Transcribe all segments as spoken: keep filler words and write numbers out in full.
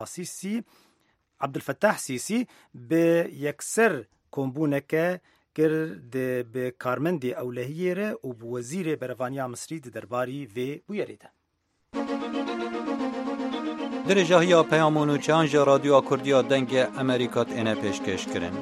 سیسی عبدالفتاح سیسی به یکسر کۆمبوونەکە کرد به کارمەندی ئەولەهیێرە و وەزیرێ بەرەڤانیا مصری دەرباری vê bûyerê de. Dirêjahiya peyamên û çeyan ji Radyoya Kurdiya Dengê Amerîka têne pêşkêşkirin.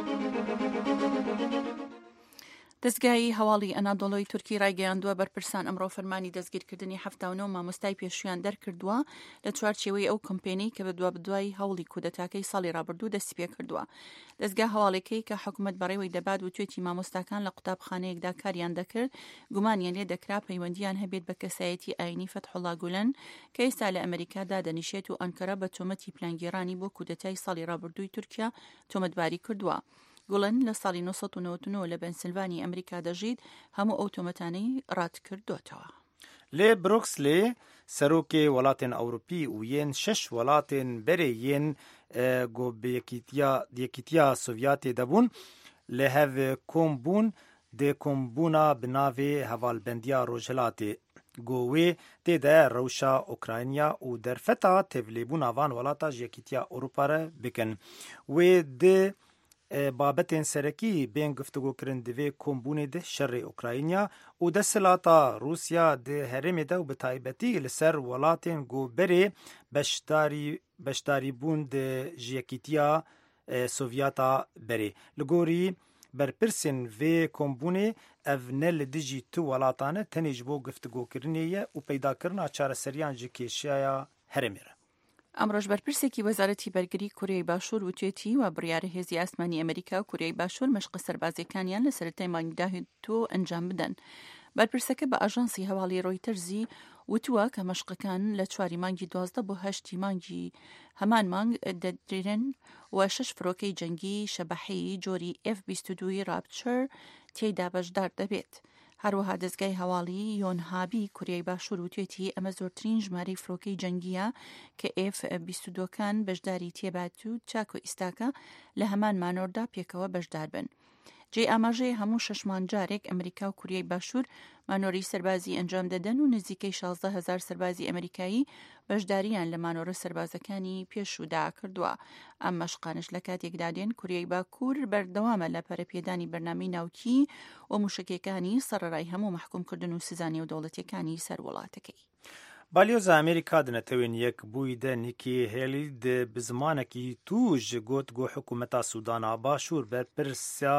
دەستگای هەواڵی ئەنادۆڵۆی تورکی ڕایگەیاندووە بەرپرسان ئەمڕۆ فەرمانی دەستگیرکردنی هەفتە و نۆ مامۆستای پێشویان دەرکردووە لە چوارچێوەی ئەو کۆمپێنەی کە بە دوابدوای هەوڵی کودەتاکەی ساڵی ڕابردوو دەستی پێ کردووە. دەستگا هەواڵەکەی کە حکوومەت بەڕێوەی دەبات و توێتی مامۆستاکان لە قوتابخانەیەکدا کاریان دەکرد گومانیان لێ دەکرا پەیوەندیان هەبێت بە کەسایەتی ئاینی فەتحوڵا گولەن کە ئێستا لە ئەمریکادا دەنیشێت و ئەنکەرە بە تۆمەتی پلانگیرانی بۆ کودەتای ساڵی ڕابردووی تورکیا تۆمەتباری کردووە. گوڵن لە ساڵی نۆ سەد و نۆڤە و نۆ لە پەنسیلڤانی ئەمریکا دەژیت هەموو ئەو تۆمەتانەی ڕات کردوتەوە. لێ بروکسلێ سەرۆکێ وڵاتên ئەوروپی و یەن شەش وڵاتên berê yên yekîtiya Sovyetê debûn li hev kombûn dê kombûna bi navê hevalbendiya Rojhilatê got wê tê de rewşa Ukrayna û derfeta tevlîbûna van welata ji Yekîtiya Ewropa re bikin. Wê di بابەتên serekî bên guftugûkirin divê kombûnê de şerê Ukrayna û desthilata Rûsya di herêmê de û bi taybetî li ser welatên goberê beşdarî beşdarîbûn di ji Yekîtiya Sovyeta berê. Li gorî berpirsên vê kombûnê ev ne li dijî tu welatan e tenê ji bo guftugûkirinê ye û peydakirina çareseriyan ji kêşaya herêmê re. ئەمڕۆژ بەرپرسێکی وەزارەتی بەرگری کورێی باشوور وتێتی و بڕیارە هێزی ئاسمانی ئەمریکا و کورێی باشوور مەشقە سەربازیەکانیان لە سەرەتای مانگدا هێتۆ ئەنجام بدەن. بەرپرسەکە بە ئاژانسی هەواڵی ڕۆیتەرزی وتووە کە مەشقەکان لە چواری مانگی دوازدە بۆ هەشتی مانگی هەمان مانگ دەدرێن و شەش فڕۆکەی جەنگی شەبەحەیی جۆری ئێف بیست و دوو ڕابچەر تێیدا بەشدار دەبێت. هەروەها دەستگای هەواڵی یۆنهابی کوریای باشوور وتێتی ئەمە زۆرترین ژمارەی فڕۆکەی جەنگیە کە ئێف بیست و دووەکان بەشداری تێبات و چاک و ئیستاکە لە هەمان مانۆردا پێکەوە بەشدار بن. جێ ئاماژەی هەموو شەشمان جارێک ئەمریکا و کوریای باشوور مانۆری سەربازی ئەنجام دەدەن و نزیکەی شازدە هەزار سەربازی ئەمریکایی بەشداریان لە مانۆرە سەربازەکانی پێشودا کردووە. ئەم مەشقانش لە کاتێکدا دێن کوریای باکوور بەردەوامە لە پەرەپێدانی بەرنامەی ناوکی و موشکەکانی سەرەڕای هەموو محکومکردن و سزانی و دەوڵەتیەکانی سەر وڵاتەکەی. بالیۆزا ئەمریکا دنەتەوێن یەک بووی دە نیکی هێلی bi zimanekî tûj got got hikûmeta Sûdana Başûr berpirsa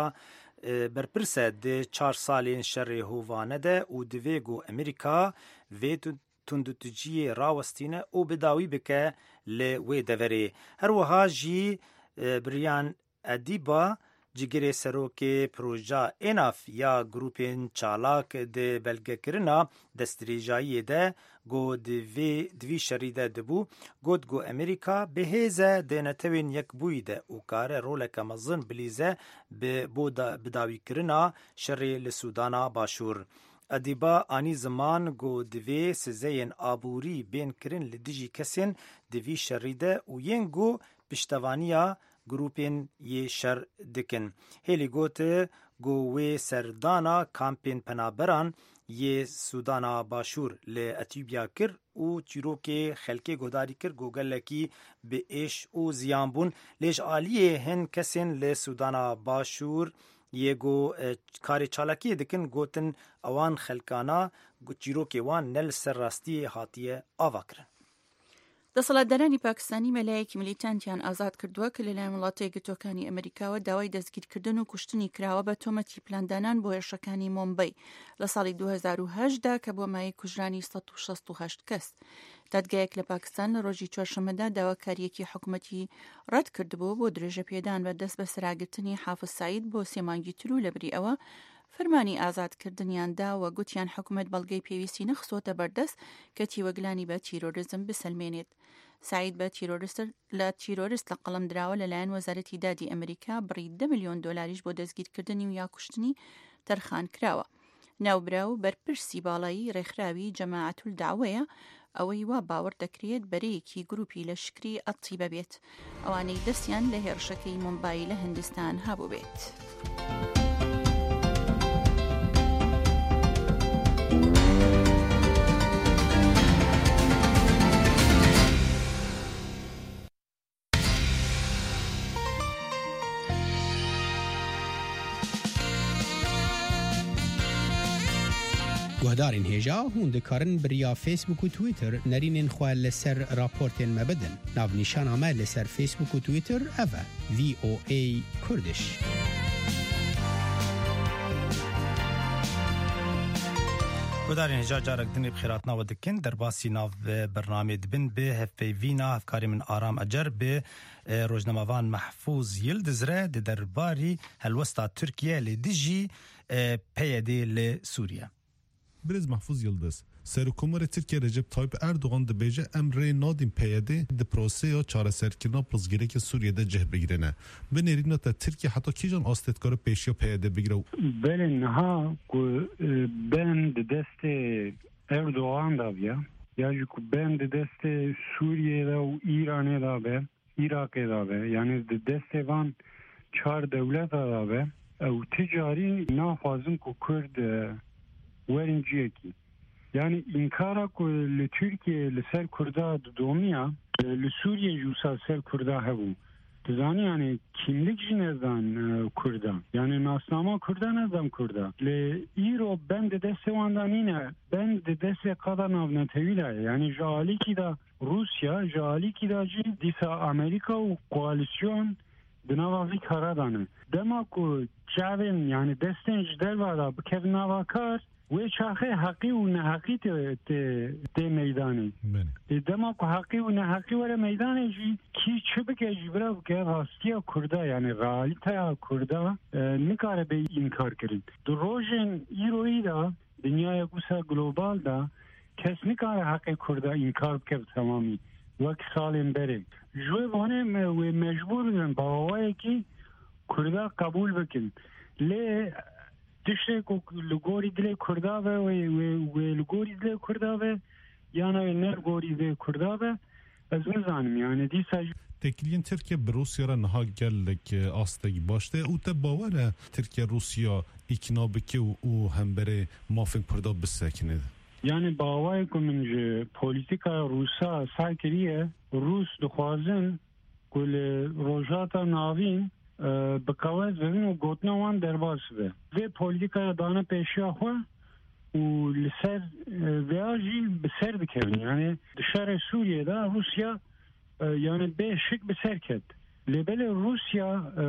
berpirse di çar salên şerê hovane de û divê got Amerîka vê tundutujiyê rawestîne û bi dawî bike li wê deverê. Her wiha jî biriyan Edîba cigirê serokê proja ênaf ya grûpên çalak di belgekirina destdirêjayiyê de got divê divî şerî de dibû got got Amerîka bihêze dê netewên yekbûyî de û kare roleke mezin bilîze bi bo bidawîkirina şerê li Sûdana Başûr. Edîba anî ziman got divê sizeyên aborî bên kirin li dijî kesên divî şerî de û yên got piştevaniya grûpên yê şer dikin. Hêlî gote got wê serdana kampên penaberan yê Sûdana Başûr li Etîopya kir û çîrokê xelkê guhdarî kir got gelekî bi êş û ziyan bûn. Lê ji aliyê hin kesên li Sûdana Başûr yê got karê çalakiyê dikin gotin ewan xelkana çîrokê wan ne li ser rastiyê hatiye ava kirin. دەسەڵاتدارانی پاکستانی مەلایەکی ملیتانتیان ئازاد کردووە کە لەلایەن وڵاتە یەکگرتووەکانی ئەمریکاوە داوای دەستگیرکردن و کوشتنی کراوە بە تۆمەتی پلاندانان بۆ هێرشەکانی مۆمبەی لە ساڵی دوو هەزار و هەشتدا کە بۆ مایەی کوژرانی سەد و شەست و هەشت کەس. دادگایەک لە پاکستان لە ڕۆژی چوارشەممەدا داواکاریەکی حکوومەتی ڕەت کردبوو بۆ درێژە پێدان بە دەست بە سەراگرتنی حافز سعید بۆ سێ مانگی تر و لەبری ئەوە فەرمانی ئازادکردنیاندا و گوتیان حکوومەت بەڵگەی پێویستی نەخسۆتە بەردەست کە تیوەگلانی بە تیرۆریزم بسەلمێنێت. سعید بە تیرۆریست لە تیرۆریست لە قەڵم دراوە لەلایەن وەزارەتی دادی ئەمریکا بڕی دە ملیۆن دۆلاریش بۆ دەستگیرکردنی و یا کوشتنی تەرخان کراوە. ناوبرا و بەرپرسی باڵایی ڕێکخراوی جەماعەتول داوەیە ئەوەی وا باوەڕ دەکرێت بەرەیەکی گروپی لەشکری ئەتیبە بێت ئەوانەی دەستیان لە هێرشەکەی مۆمبای لە هندستان هەبوو بێت. گهدارین هجا هون دکارن بریا فیسبوک و تویتر نرینین خواه لسر راپورتین مبدن. ناو نشان آمه لسر فیسبوک و تویتر اوه وی او ای کردش. گودارین هجا جارک دنی بخیرات ناو دکن در باسی ناو برنامه دبن به هفته وینا هفکاری من آرام اجر به روزنامه‌وان محفوظ یلدزره در باری هلوستا ترکیه لدیجی پیاده لسوریه. برز محفوظ یلدز سرکومر ترکیه رجب طایب اردوغان دبیجه امره نادیم پیاده د پروسه یا چاره سرکرنا پلزگیره که سوریه ده جه بگیرنه به نرینا تا ترکیه حتی کی جان آستدکار پیشیا پیاده بگیره بله نها بند دست اردوغان دا بیا یا جو بند دست سوریه دا و ایران دا به عراق دا به یعنی دست وان چهار دولت دا به او تجاری نافازم که کرد ورنجیه کی yani inkara ku li Türkiye li ser Kurda domiya li Suriye jusa ser Kurda hebu. Tizani yani kimlik jinezdan Kurda. Yani nasnama Kurda nezam Kurda. Li İro ben de deste vandanine ben de deste kadar navne tevila. Yani jali ki da Rusya, jali ki da ji disa Amerika u koalisyon dinavavi karadane. Dema ku çavin yani desten jder vada bikev navakar و چاخه حقی و نه حقی ته ته میدانی دما کو حقی و نه حقی ور میدانی جی کی چه بگه جی برا که راستیا کردا یعنی رالیتا کردا نکاره به انکار کرد دروژن ایروی دا دنیای کوسا گلوبال دا کس نکاره حق کردا انکار کرد تمامی وقت سالم بره جو وانه و مجبور باوای کی کردا قبول بکن ل تشته کو لګوري دله کردا و و لګوري دله کردا و یا نه نه لګوري دله کردا و از نظام یعنی دی ساج تکلیین ترکیه به روسیه را نها گلک آستگی باشته او ته باوره ترکیه روسیا اکنا بکه او هم بره مافن پردا بسکنه یعنی باوای کومنج پولیتیکا روسا ساکریه روس دخوازن کل روجاتا ناوین بکاوز ببین و گوتنوان درباس به و پولیتیکا دانه پیشیا خو و لسر ویاجی بسر بکن یعنی دشار سوریه دا روسیا یعنی به شک بسر کد لبل روسیا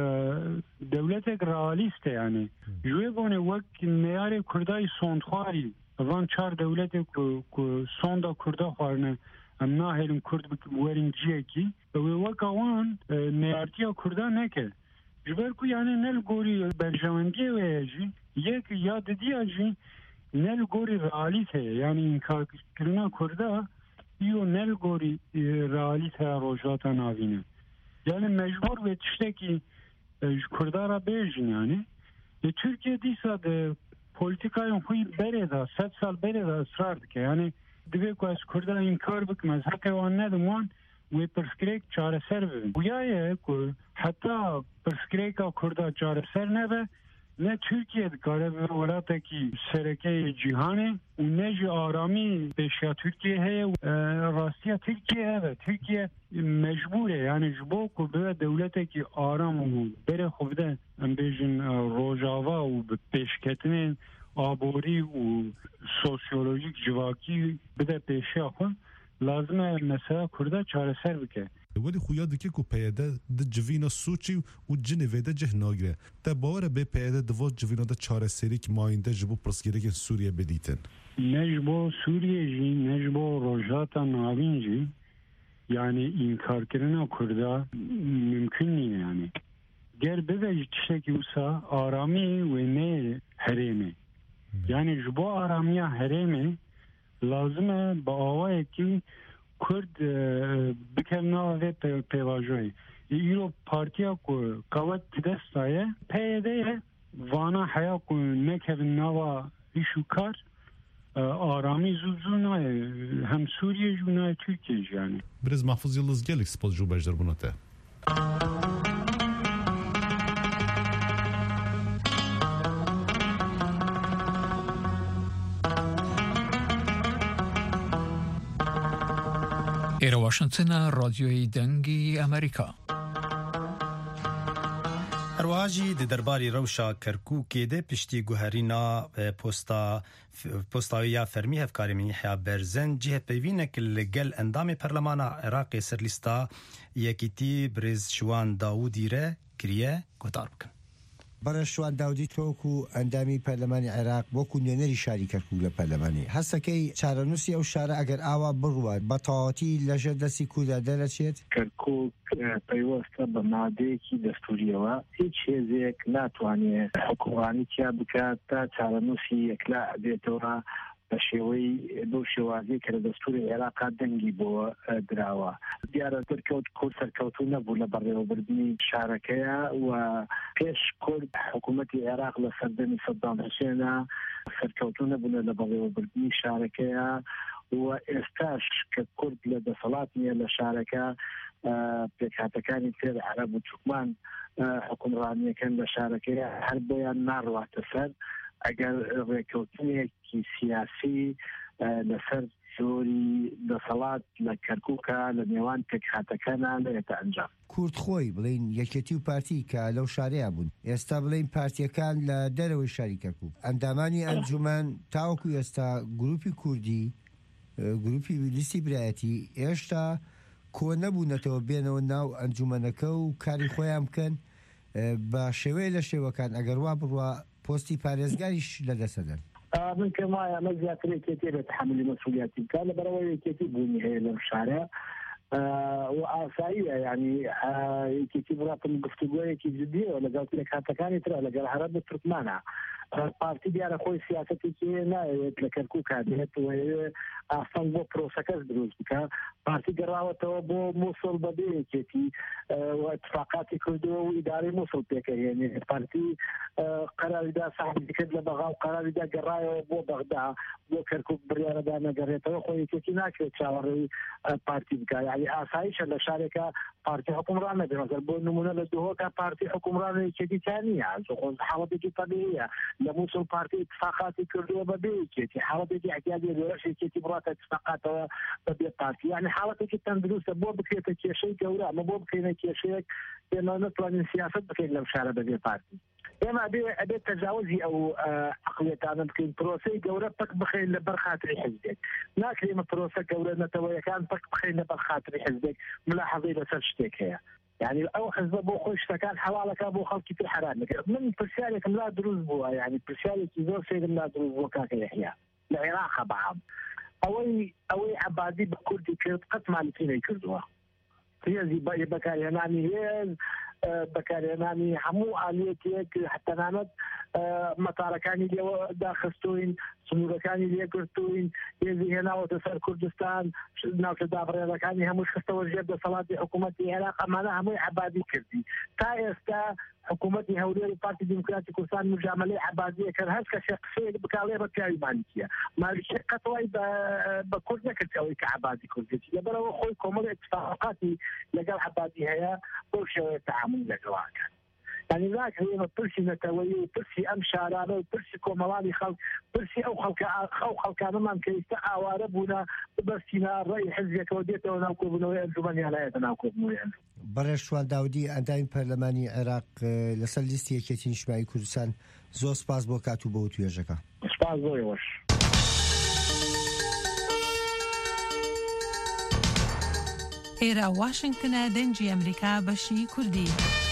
دولت گرالیسته یعنی جوی بونه وقت میار کردای سوندخواری وان چار دولت که سوندا کردا خوارنه ام ناهلم کرد بورین جیه کی و وقت وان میارتیا کردا نکه جبر کو یعنی نل گوری برجمندی ویجی یک یاد دیاجی نل گوری رالیته یعنی این کار کرنا کرده یو نل گوری رالیته روجاتا ناوینه یعنی مجبور به تشته کی کرده را بیجین یعنی ترکیه دیسا ده پولیتیکای خوی بره دا ست سال بره دا اصرار دکه یعنی دوی که از کرده این کار بکم از حق وان ندموان و پرسکریک چاره سر ببین گویایه که حتی پرسکریک کرده چاره سر نبه نه ترکیه دکاره به ولاته که سرکه جیهانه و نه جی آرامی پیشیا ترکیه هیه و راستیا ترکیه هیه ترکیه مجبوره یعنی جبو که به دولته که آرام و بره خوبده ام بیجن روژاوا و پیشکتنه آبوری و سوسیولوژیک جواکی بده پیشیا خون لازمه مثلا کرده چاره سر بکه ولی خویا دکه کو پیاده د جوینا سوچی و جنوی ده جه ناگره تا باور به پیاده دو جوینا ده چاره سری که ماینده جبو پرسگیره که سوریه بدیتن نجبو سوریه جی نجبو روجاتا ناوین جی یعنی این کار کردن کرده ممکن نیه یعنی گر بده چشکی اوسا آرامی و نه حریمه یعنی جبو آرامی حریمه لازمه با آوائه که کرد بکرنا و پیواجوی ایرو پارتیا که قوت دست آیه پیده وانا حیا که نکه نوا ایشو کار آرامی زوزو نای هم سوریه جو نای ترکیه جانی برز محفوظ یلز گلک سپاس جو بجدر بوناته ایرو واشنگتن رادیوی دنگی امریکا هەروەهاژی di derbarî rewşa Kerkûkê de piştî guherîna posta postawîya fermî hevkarî Yahya Berzen cihpeyvînek li gel endamê Perlemana Iraqê ser lîsta Yekîtî Birêz Şiwan Dawudî re kiriye guhdar bikin. بەرە شوان داودی تۆک و ئەندامی پەرلەمانی عێراق وەکو نوێنەری شاری کەرکووک لە پەرلەمانی هەستەکەی چارەنووسی ئەو شارە ئەگەر ئاوا بڕوات بە تەواوەتی لەژێر دەستی کووردا دەرەچێت. کەرکووک پەیوەستە بە مادەیەکی دەستوریەوە هیچ هێزێک ناتوانێت حکومڕانی تیا بکات تا چارەنووسی یەکلا ئەبێتەوە بە شێوەی بۆ شێوازی کە لە دەستوری عێراقا دەنگی بۆ دراوە. دیارە دەرکەوت کورد سەرکەوتوو نەبوو لە بەڕێوەبردننی شارەکەیە و پێش کورد حکوومەتی عێراق لە سەردەمی سەدام حوسێنە سەرکەوتوو نەبوون لە بەڕێوەبردننی شارەکەیە و ئێستاش کە کورد لە دەسەڵات نیە لە شارەکە پێکهاتەکانی تر عەرەب و تورکمان حکومڕانیەکەن لە شارەکەیە هەر بۆیان ناڕواتە سەر ئەگەر ڕێکەوتنێکی سیاسی لەسەر زۆری دەسەڵات لە کەرکووکە لە نێوان پێکهاتەکانە دەێتە ئەنجام. کورد خۆی بڵین یەکێتی و پارتی کە لەو شارەیە بوون ئێستا بڵین پارتیەکان لە دەرەوەی شاری کەرکووک ئەندامانی ئەنجومەن تاوەکو ئێستا گروپی کوردی گروپی لیستی برایەتی ئێشتا کۆ نەبوونەتەوە بێنەوە ناو ئەنجومەنەکە و کاری خۆیان بکەن بە شێوەیە لە شێوەکان ئەگەر وا بڕوا پۆستی پارێزگاریش لەدەسەدەن. من کە وایە ئەمە زیاتر یەکێتی بە تحملی مەسئولیەتی بکات لەبەرەوەی یەکێتی بوونی هەیە لەم شارە و ئاساییە یعنی یەکێتی بڕاتن گفتوگۆیەکی جدیەوە لەگەڵ پێکهاتەکانی ترە لەگەڵ عەرەب و تورکمانە. پارتی دیارە خۆی سیاسەتێکی نایەوێت لە کەرکووک کادێت و ئاسان بۆ پرۆسەکەس دروست بکە. پارتی گەڕاوەتەوە بۆ مووسڵ بەبێ یەکێتی و اتفاقاتی کردووە و ئیدارەی مووسڵ پێکەهێنێت. پارتی قەراریدا ساحبی کرد لە بەغا و قەراریدا گەڕایەوە بۆ بەغدا بۆ کەرکووک بڕیارەدا نەگەڕێتەوە خۆی یەکێتی ناکرێت چاوەڕێی پارتی بکە. یعنی ئاساییشە لە شارێکە پارتی حکومڕان نەبێت. مەسەڵەن بۆ نمونە لە دهۆکە پارتی حکومڕان یەکێتی نییە حاڵەتێکی تەبیعیە. لە مووسڵ پارتی اتفاقاتی کردووە بەبێ یەکێتی حاڵەتێکی احتیاجی لەش یەکێتی بڕاتە اتفاقاتەوە بەبێ پارتی. یعنی حاڵەتێکی تەندروستە بۆ بکرێتە کێشەی گەورە ئەمە بۆ بکەینە کێشەیەک ئێمە نەتوانین سیاسەت بکەین لەم شارە بەبێ پارتی. ئێمە ئەبێت تەجاوزی ئەو عەقڵیەتانە بکەین پرۆسەی گەورە پەک بخەین لەبەر خاتری حیزبێک. ناکرێمە پرۆسە گەورە نەتەوەیەکان پەک بخەین لەبەر خاتری حیزبێک ملاحەزەی لەسەر شتێک هەیە. يعني ئەو حزبە بۆ خۆی شتەکان حواڵەکە بۆ خەڵکی تر حرام نەکرد. من پرسیارێکم لا دروست بووە یعنی پرسیارێکی زۆر سێرم لا دروست بۆ کاکە یەحیا لە عێراقە بەعام ئەوەی ئەوەی عەبادی بە کوردی کرد قەت مالیکی نەیکردووە. هێزی بەکارهێنانی هێز بەکارهێنانی هەموو ئالێتێک تەنانەت مەتارەکانی لێوە داخستوین سنوورەکانی لێگرتوین هێزی هێناوەتە سەر کوردستان ناوچە دابڕێنەکانی هەموو خستەوە ژێر دەسەڵاتی حکوومەتی عێراق ئەمانە هەمووی عەبادی کردی. تا ئێستا حکوومەتی هەولێر و پارتی دیموکراتی کوردستان مجاملەی عەبادیە کرد هەر کەسێک قسەیەک بکاڵێ بە پیاوی مالکیە. مالکی قەتوای بە کورد نەکرد ئەوەی کە عەبادی کوردێتی لەبەرەوە خۆی کۆمەڵ اتفاقاتی لەگەڵ عەبادی هەیە بۆ شێوەیە تەعامل لەگەڵاکە. يعني ذاك هي برسي نتوي برسي أم شارع برسي كومالاني خلق برسي أو خلق أو خلق أنا ما كيستا أواربنا برسينا رأي حزبك وديته وناكوبنا وينجمني على يتناكوبنا. بەرە شوان داودی ئەندامی پەرلەمانی عێراق لەسەر لیستی یەکێتی نیشتیمایی کوردستان زۆر سپاس بۆ کات و بۆ توێژەکە. سپاس زۆر باش. ئێرە واشنگتنە دەنگی ئەمریکا بەشی کوردی.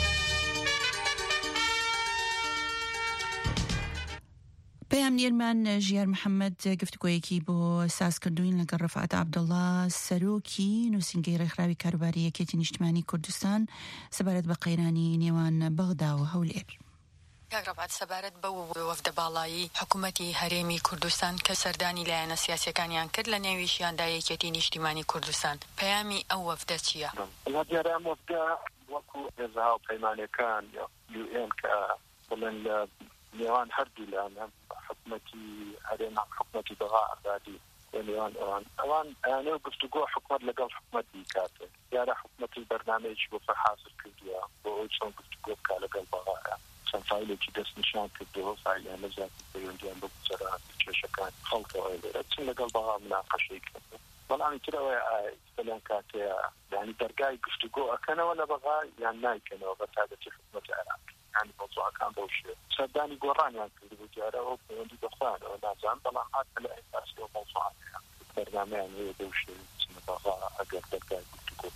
پەیامنێرمان ژیار محەممەد گفتگۆیەکی بۆ سازکردوین لەگەڵ ڕەفعەت عەبدوڵڵا سەرۆکی نووسینگەی ڕێکخراوی کاروباری یەکێتی نیشتیمانی کوردستان سەبارەت بە قەیرانی نێوان بەغدا و هەولێر. کاک ڕەفعەت سەبارەت بە وەفدە باڵایی حکوومەتی هەرێمی کوردستان کە سەردانی لایەنە سیاسیەکانیان کرد لە نێویشیاندا یەکێتی نیشتیمانی کوردستان پەیامی ئەو وەفدە چییە؟ دیارە وەفدە وەکو هێزەها و پەیمانەکان یو ئێن کە بڵێن لە نێوان هەردوو لایەن حکوومەتی هەرێم حکوومەتی بەغا ئازادی نێوان ئەوان ئەوان ئەیانەوە گفتوگۆ حکوومەت لەگەڵ حکوومەتی کاتێ دیارە حکوومەتی بەرنامەیەکی بۆ حاضر کردووە بۆ ئەوی چۆن گفتوگۆ بکات لەگەڵ بەغایە چەند فایلێکی دەست نیشان کردەوە فایلانە زیاتر پەیوەندیان بە گوزەرانی کێشەکان خەڵکەوە لێرە چون لەگەڵ بەغا مناقەشەی کردن. بەڵامی ترەوەی فلان کاتەیە یعنی دەرگای گفتوگۆ ئەکەنەوە لە بەغا یان نایکەنەوە بە تایبەتی حکوومەتی عێراق يعني موضوع كان بوشي صدقني قراني عن كل وجارة وبيندي دخان ولا زعم طبعا حتى لا أساسي موضوع يعني برنامج يعني بوشي سنبغى أقدر تلقى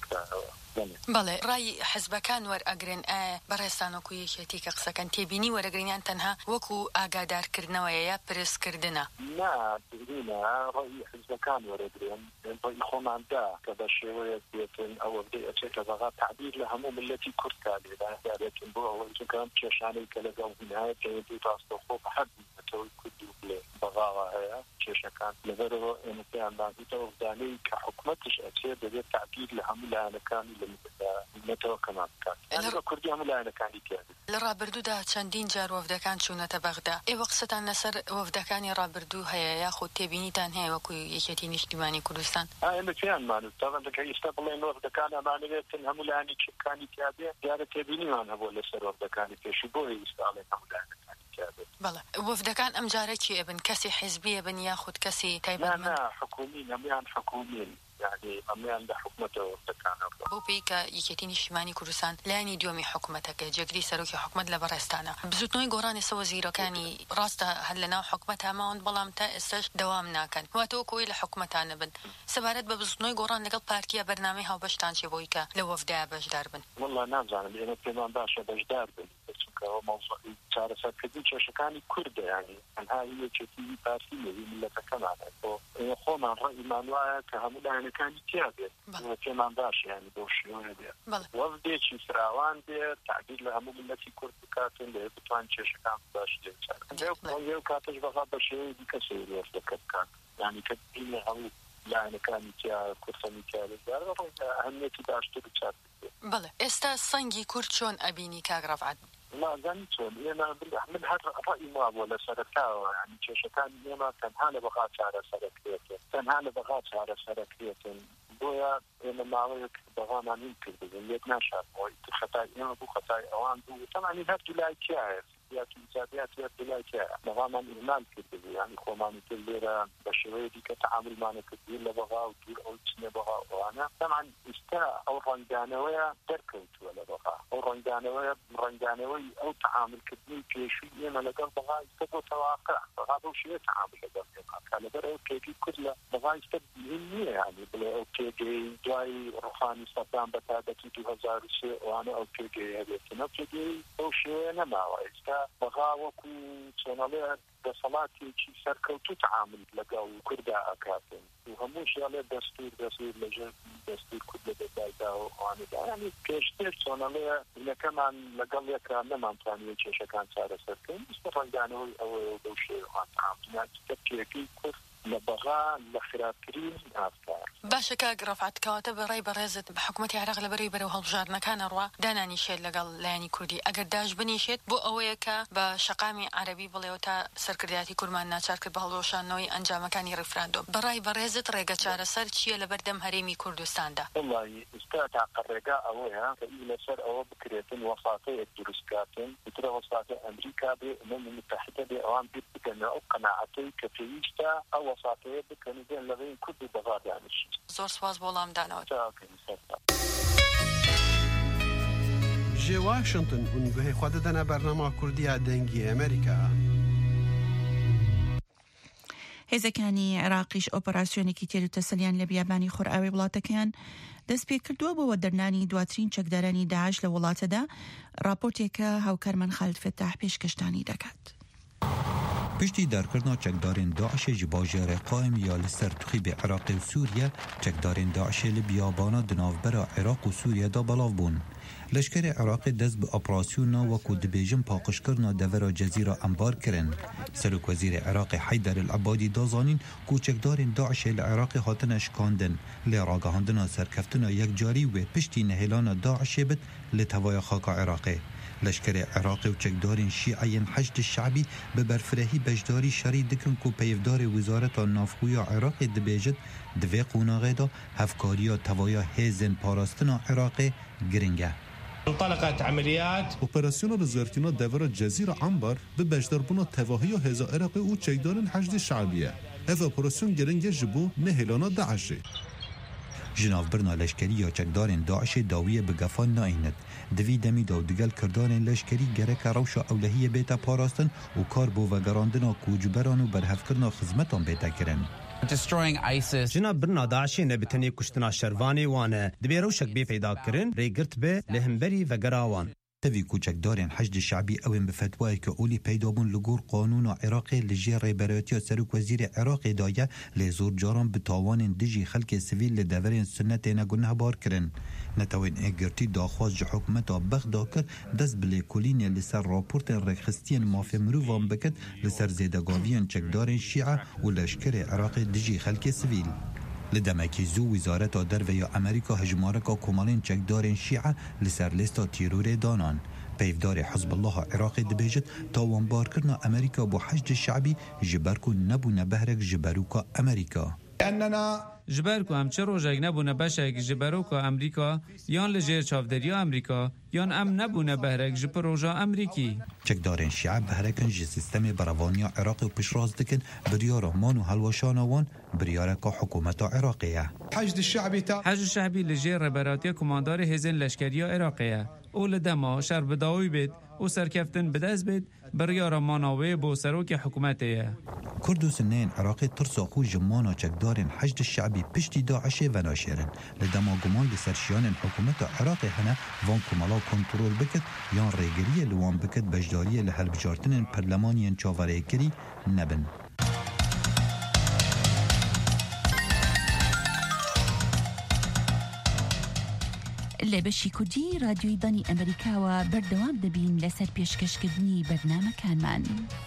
بله رای حزبەکان وەرئەگرن ئایا بەڕێستانۆکو یەکێتی کە قسەکەن تێبینی وەرەگرینیان تەنها وەکو ئاگادارکردنەوەیە پرسکردنە نا بگرینە ڕای حزبەکان وەرەگرن ڕای خۆماندا کە بە شێوەیە بێتن ئەوە بدەی ئەچێتە بەغا تعبیر لە هەموو ملەتی کورد لێدا دارێتن بۆ ئەوەی کەم کێشانەی کە لەگەڵ بینایەت کەوێتی ڕاستەخۆ بە حەد بێتەوەی کورد و بڵێ بەغاوە هەیە کێشەکان لەبەرەوە ئێمەپیان دانیتەوە بدانەی کە حکومەتش ئەچێت دەبێت تعبیر لە هەموو لایەنەکانی لەمەتەوە کەمان بکات لە کوردی هەموو لایەنەکانی کرد لە ڕابردوودا چەندین جار وەفدەکان چوونەتە بەغدا ئێوە قسەتان لەسەر وەفدەکانی ڕابردوو هەیە یاخود تێبینیتان هەیە وەکو یەکێتی نیشتیمانی کوردستان ئێمە پێیانمانوت تاوان دەکە ئێستا بڵێن وەفدەکان ئەمانەوێتن هەموو لایەنی چەکانی کابێ دیارە تێبینیمان هەبوو لەسەر وەفدەکانی پێشوو بۆ ئێستاڵێن هەموو لایەنەکانی بەڵێ وەفدەکان ئەم جارە چی ئەبن کەسی حیزبیە بن یاخود کەسی تایبەت نا حکومین ئەمیان حکومین يعني أميان لحكومته وتكانه بو بيكا يكتيني شماني كردستان لاني دومي حكومتك جگري سروكي حكومت لبرستانه بزوتنوي گوراني سو وزيرو كاني راستا هلنا حكومتها ما اون بلامتا استش دوام ناكن واتو كوي لحكومتانه بن سبارت بزوتنوي گوران لقل بارتيا برنامجها وبشتان شي بويكا لو وفدا بجدار بن والله نازل لانه كمان باشا بجدار بن هو موضوع صار سكدي شكاني كرد يعني أنها هي كتير بارتية من كمان ويقوم عن رأي مانوعة كهمولا يعني كان يتيابه وكمان باش يعني دوشيون ده وفدي شيء سراوان ده تعديل لهمو ملتي كرد كاتن ده بتوان شكان باش ده صار يو كاتش بقى بشيء بكسير يفكر كان يعني كتير هم لا يعني كان يتيا كرسني كاره ده أهمية داشته بتشارك بله استا سنجي كرد شون أبيني كاغرف عد لا زانيتون أنا من هذا الرأي ما ولا سرتاوى يعني كان أنا كان هذا بقى على سركيته كان هذا بقى على سركيته بويا أنا ما أقولك بقى ما ننكر بزيت نشر ويتخطى أنا بو خطأ أوان بو طبعا هذا لا يكير يا تجاريات يا لا يكير بقى ما إهمال كده يعني خوما مثل بشوي دي كتعامل معنا كثير لبقى وطول أو تسنى بقى وأنا طبعا استاء أو رنجانوية تركت ولا بقى أو رنجانوية رنجانوية أو تعامل كثير كيشي أنا لقى بقى يستبو تواقع بقى بو شيء تعامل لقى على برا كيكي كله بقى يستبدلني يعني بلا أوكي جي جاي روحاني صدام بتاعتي دو هزار شيء وأنا أوكي جي هذا كنوكي جي أو شيء أنا ما وإستا بقى وكو صنالي بصلاتي شيء سركوتو تعامل لقى كردا أكاتن وهموش على دستور دستور لجن دستور كله بداية وأنا يعني كشتير صنالي إذا كمان لقى لك أنا ما أنتاني شيء كان صار سركن استرجعناه أو أو شيء عن تعامل يعني تفكيري كيف لبغاء لخراترين أفكار باشا كاق رفعت كواتب راي برزت بحكومتي عراق لبري بري وهالجارنا كان روا داناني شيء لقال لاني كردي أقر داج بني شيء بو أويكا بشقامي عربي بليوتا سركردياتي كرمان ناتشار كرد بهالوشان نوي أنجام كاني رفراندوم براي برزت ريقا شارة سر شيء لبردم هريمي كردستان دا والله استاتا قرقا أويها فإلا سر أو بكريتين وساطي الدرسكاتين بترى وساطي أمريكا بأمم المتحدة بأوان بيبتكنا أو قناعتي كفيشتا أو وساطي بكنا دين لغين كل بغاد يعني زور سواز بولام دانوت جي واشنطن ونگوه خود دنا برنامه کردی دنگی امریکا هێزەکانی عێراقیش ئۆپەراسیۆنێکی تێر و تەسەلیان لە بیابانی خۆرئاوی وڵاتەکەیان دەست پێ کردووە بۆ وەدەرنانی دواترین چەکدارانی داعش لە وڵاتەدا راپۆرتێکە هاوکارمان خالد فتاح پێشکەشتانی دەکات. پشتی دەرکردنا چەکدارên Daişê ji bajarê Qaim ya li ser Tuxîbê Iraqê û Sûriye çekdarên Daişê li biyabana di navbera Iraq û Sûriyeda belav bûn. Leşkerê Iraqê dest bi operasyona wekû dibêjin paqijkirina devera Cezîra embar kirin. Serokvezîrê Iraqê Heyder el-Ebadî da zanîn ku çekdarên Daişê li Iraqê hatine şikandin. Lê ragihandina serkeftina yekcarî wê piştî nehêlana Daişê bit li tevaya xaka Iraqê. لشکر عراقی و چکدارین شیعین حشد شعبی به برفرهی بجداری شری دکن کو پیفدار وزارت نافخوی عراق دبیجد دوی قوناغه دا هفکاریا توایا هیزن پاراستنا عراق گرنگه. انطلقت عملیات اپراسیون وزارتینا دور جزیره عنبر به بجداربونا تواهی هزا عراقی و چکدارین حشد شعبیه. اف اپراسیون گرنگه جبو نهلانا داعشه. جناف برنا لشکری یا چکدارین داعش داویه بگفان ناینت دوی دمی داو دگل کردان لشکری گرک روشا اولهی بیتا پاراستن و کار بو وگراندنا کوجبران و برهف کرنا خزمتان بیتا کرن. Destroying ISIS. جناب برنا داعشی نبتنی کشتنا شروانی وانه دبی روشک بی پیدا کرن ریگرت به لهمبری وگراوان. تفي كوچکدارین حشد الشعبي اوین بفتوای که اولی پیدا بون لگور قانون عراقی لجی ریبراتیا سروک وزیر عراقی دایه لزور جاران بتاوان دجی خلق سویل لدورین سنت نگونه بار کرن نتوین اگرتی داخواز جه حکومتا بغدا کر دست بلی کلین لسر راپورت رخستین مافی مروفان بکد لسر زیدگاوین چکدارین شیعه و لشکر عراقی دجی خلق سویل لدمکی زو وزارت در و امریکا هجمارکا کمالین چکدارین شیعه لسر لیستا تیرور دانان پیفدار حزب الله عراقی دبیجت تاوان بار کرنا امریکا بو حشد الشعبی جبرکو نبو نبهرک جبروکا امریکا اننا جبرکو همچه روژک نبونه بشک جبروکا امریکا یان لجیر چافدریا امریکا یان ام نبونه بهرک جب روژا امریکی چکدارین شیعه بهرکن جی سیستم براوانیا عراقی و پیشراز دکن بریار مان و حلوشان وان بریارکا حکومت عراقیه حشد الشعبی تا حشد الشعبی لجیر ربراتی کماندار هزین لشکریا عراقیه اول دما شر بداوی بید و سرکفتن بدست بید بریار ماناوی بو سروک حکومتیه کردو سنین عراقی ترساخو جمانا چکدارین حشد الشعبی پشتی داعشه و ناشرن لدما گمان لسرشیان حکومت عراقی هنه وان کمالا کنترول بکد یان ریگریه لوان بکد بجداریه لحل بجارتن پرلمانین چاوره کری نبن لبشی کردی رادیوی دانی امریکا و بردوام دبین لسر پیشکشکردنی برنامه کان من.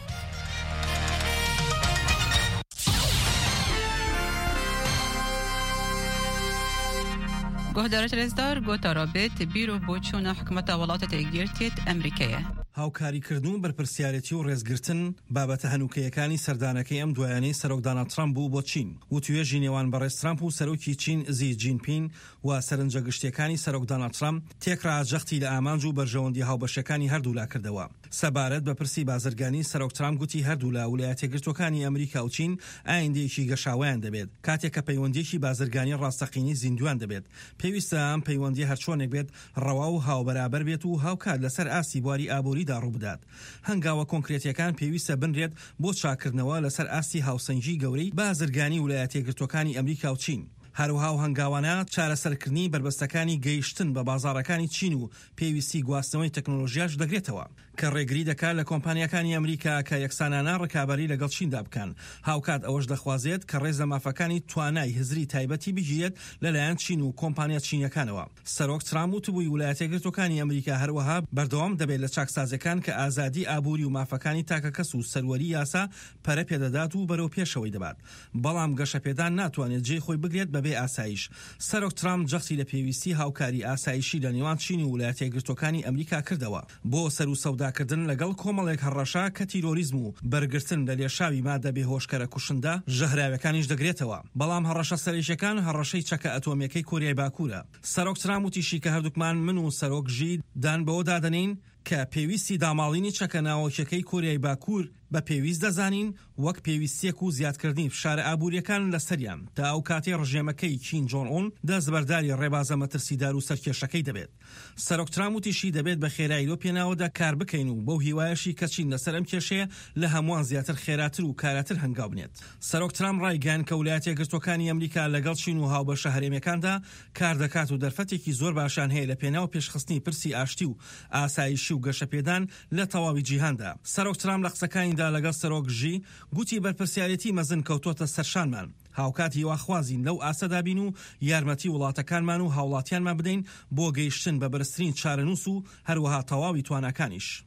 گهدارت رزدار گوتا رابط بیرو بوچون حکمت ولات تگیرتیت امریکیه. هاوکاریکردن بەرپرسیارەتی و ڕێزگرتن بابەتە هەنووکەیەکانی سەردانەکەی ئەم دوایانەی سەرۆک دۆناڵد ترامپ بوو بۆ چین و توێژی نێوان بەڕێز ترامپ و سەرۆکی چین زی جینپین و سەرنجە گشتیەکانی سەرۆک دۆناڵد ترامپ تێکرا جەختی لە ئامانج و بەرژەوەندی هاوبەشەکانی هەردوو لا کردەوە. سەبارەت بە پرسی بازرگانی سەرۆک ترامپ گوتی هەردوو لە ویلایەتە یەکگرتووەکانی ئەمریکا و چین ئایندەیەکی گەشاویان دەبێت کاتێک کە پەیوەندیەکی بازرگانی ڕاستەقینی زیندویان دەبێت. پێویستە ئەم پەیوەندی هەرچۆنێک بێت ڕەوا و هاوبەرابەر بێت و هاوکات لەسەر ئاستی بواری ئابووریدا ڕوو بدات. هەنگاوە کۆنکرێتیەکان پێویستە بنرێت بۆ چاکردنەوە لەسەر ئاستی هاوسەنگی گەورەی بازرگانی ویلایەتە یەکگرتووەکانی ئەمریکا و چین. هەروها و هەنگاوانە چارەسەرکردنی بربەستەکانی گەیشتن بە بازاڕەکانی چین و پێویستی گواستنەوەی تەکنۆلۆژیاش دەگرێتەوە کە ڕێگری دەکات لە کۆمپانیەکانی ئەمریکا کە یەکسانانە ڕکابەری لەگەڵ چیندا بکەن. هاوکات ئەوەش دەخوازێت کە ڕێز لە مافەکانی توانای هزری تایبەتی بگیرێت لەلایەن چین و کۆمپانیا چینیەکانەوە. سەرۆک ترامپ وتبووی ویلایەتە یەکگرتووەکانی ئەمریکا هەروەها بەردەوام دەبێت لە چاکسازەکان کە ئازادی ئابووری و مافەکانی تاکە کەس و سەروەری یاسا پەرە پێدەدات و بەرەو پێشەوەی دەبات. بەڵام گەشەپێدان ناتوانێت جێی خۆی بگرێت بەبێ ئاسایش. سەرۆک ترامپ جەختی لە پێویستی هاوکاری ئاسایشی لە نێوان چین و ویلایەتە یەکگرتووەکانی ئەمریکا کردەوە بۆ سەر و سەوداکردن لەگەڵ کۆمەڵێک هەڕەشە کە تیرۆریزم و بەرگرتن لە لێشاوی مادە بێهۆشکەرە کوشندا ژەهراوەکانیش دەگرێتەوە. بەڵام هەڕەشە سەرێشەکان هەڕەشەی چەکە ئەتۆمیەکەی کۆریای باکوورە. سەرۆک ترامپ وتیشی کە هەردووکمان من و سەرۆک ژی دان بەوە دادەنین کە پێویستی داماڵینی چەکە ناوەکیەکەی کۆریای باکوور بە پێویست دەزانین وەک پێویستیەک و زیادکردنی فشارە ئابووریەکان لەسەریان تا ئەو کاتێ ڕژێمەکەی چین جۆن ئۆن دەستبەرداری ڕێبازە مەترسیدار و سەرکێشەکەی دەبێت. سەرۆک ترامپ وتیشی دەبێت بە خێرایی لۆ پێناوەدا کار بکەین و بەو هیوایەشی کە چین لەسەر ئەم کێشەیە لە هەمووان زیاتر خێراتر و کاراتر هەنگاو بنێت. سەرۆک ترامپ ڕایگەیاند کە ویلایەتە یەکگرتووەکانی ئەمریکا لەگەڵ چین و هاوبەشە هەرێمیەکاندا کار دەکات و دەرفەتێکی زۆر باشان هەیە لە پێناو پێشخستنی پرسی ئاشتی و ئاسایشی و گەشەپێدان لە تەواوی جیهاندا. سەرۆک ترامپ لە قسەکانیدا لەگەڵ سەرۆک ژی گوتی بەرپرسیارەتی مەزن کەوتۆتە سەرشانمان. هاوکات هیواخوازین لەو ئاسەدابین و یارمەتی وڵاتەکانمان و هاوڵاتیانمان بدەین بۆ گەیشتن بە بەرزترین چارەنووس و هەروەها تەواوی تواناکانیش.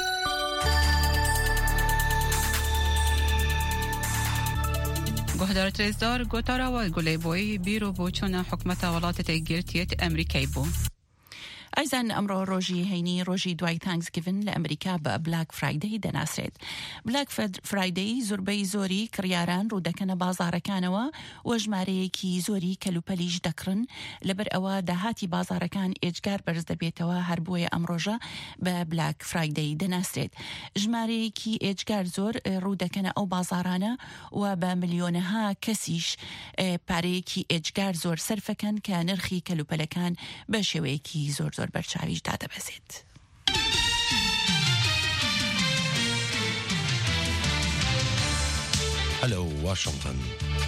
گهدارت رزدار گوتارا و گلی بوی بیرو بوچون حکمت ولات تگیرتیت امریکای بو. ئایزان ئەمڕۆ ڕۆژی هەینی ڕۆژی دوای تانکسگیڤن لە ئەمریکا بە بلاک فرایدەی دەناسرێت. بلاک فرایدەی زۆربەی زۆری کڕیاران ڕوودەکەنە بازارەکانەوە و ژمارەیەکی زۆری کەلوپەلیش دەکڕن لەبەر ئەوە داهاتی بازارەکان ئێجگار بەرز دەبێتەوە هەر بۆیە ئەمڕۆژە بە بلاک فرایدەی دەناسرێت. ژمارەیەکی ئێجگار زۆر ڕوودەکەنە ئەو بازارانە و بە ملیۆنەها کەسیش پارەیەکی ئێجگار زۆر سەرفەکەن کە نرخی کەلوپەلەکان بە شێوەیەکی زۆر زۆر بەرچاویشدا دەبەزێت. هەلو واشنگتن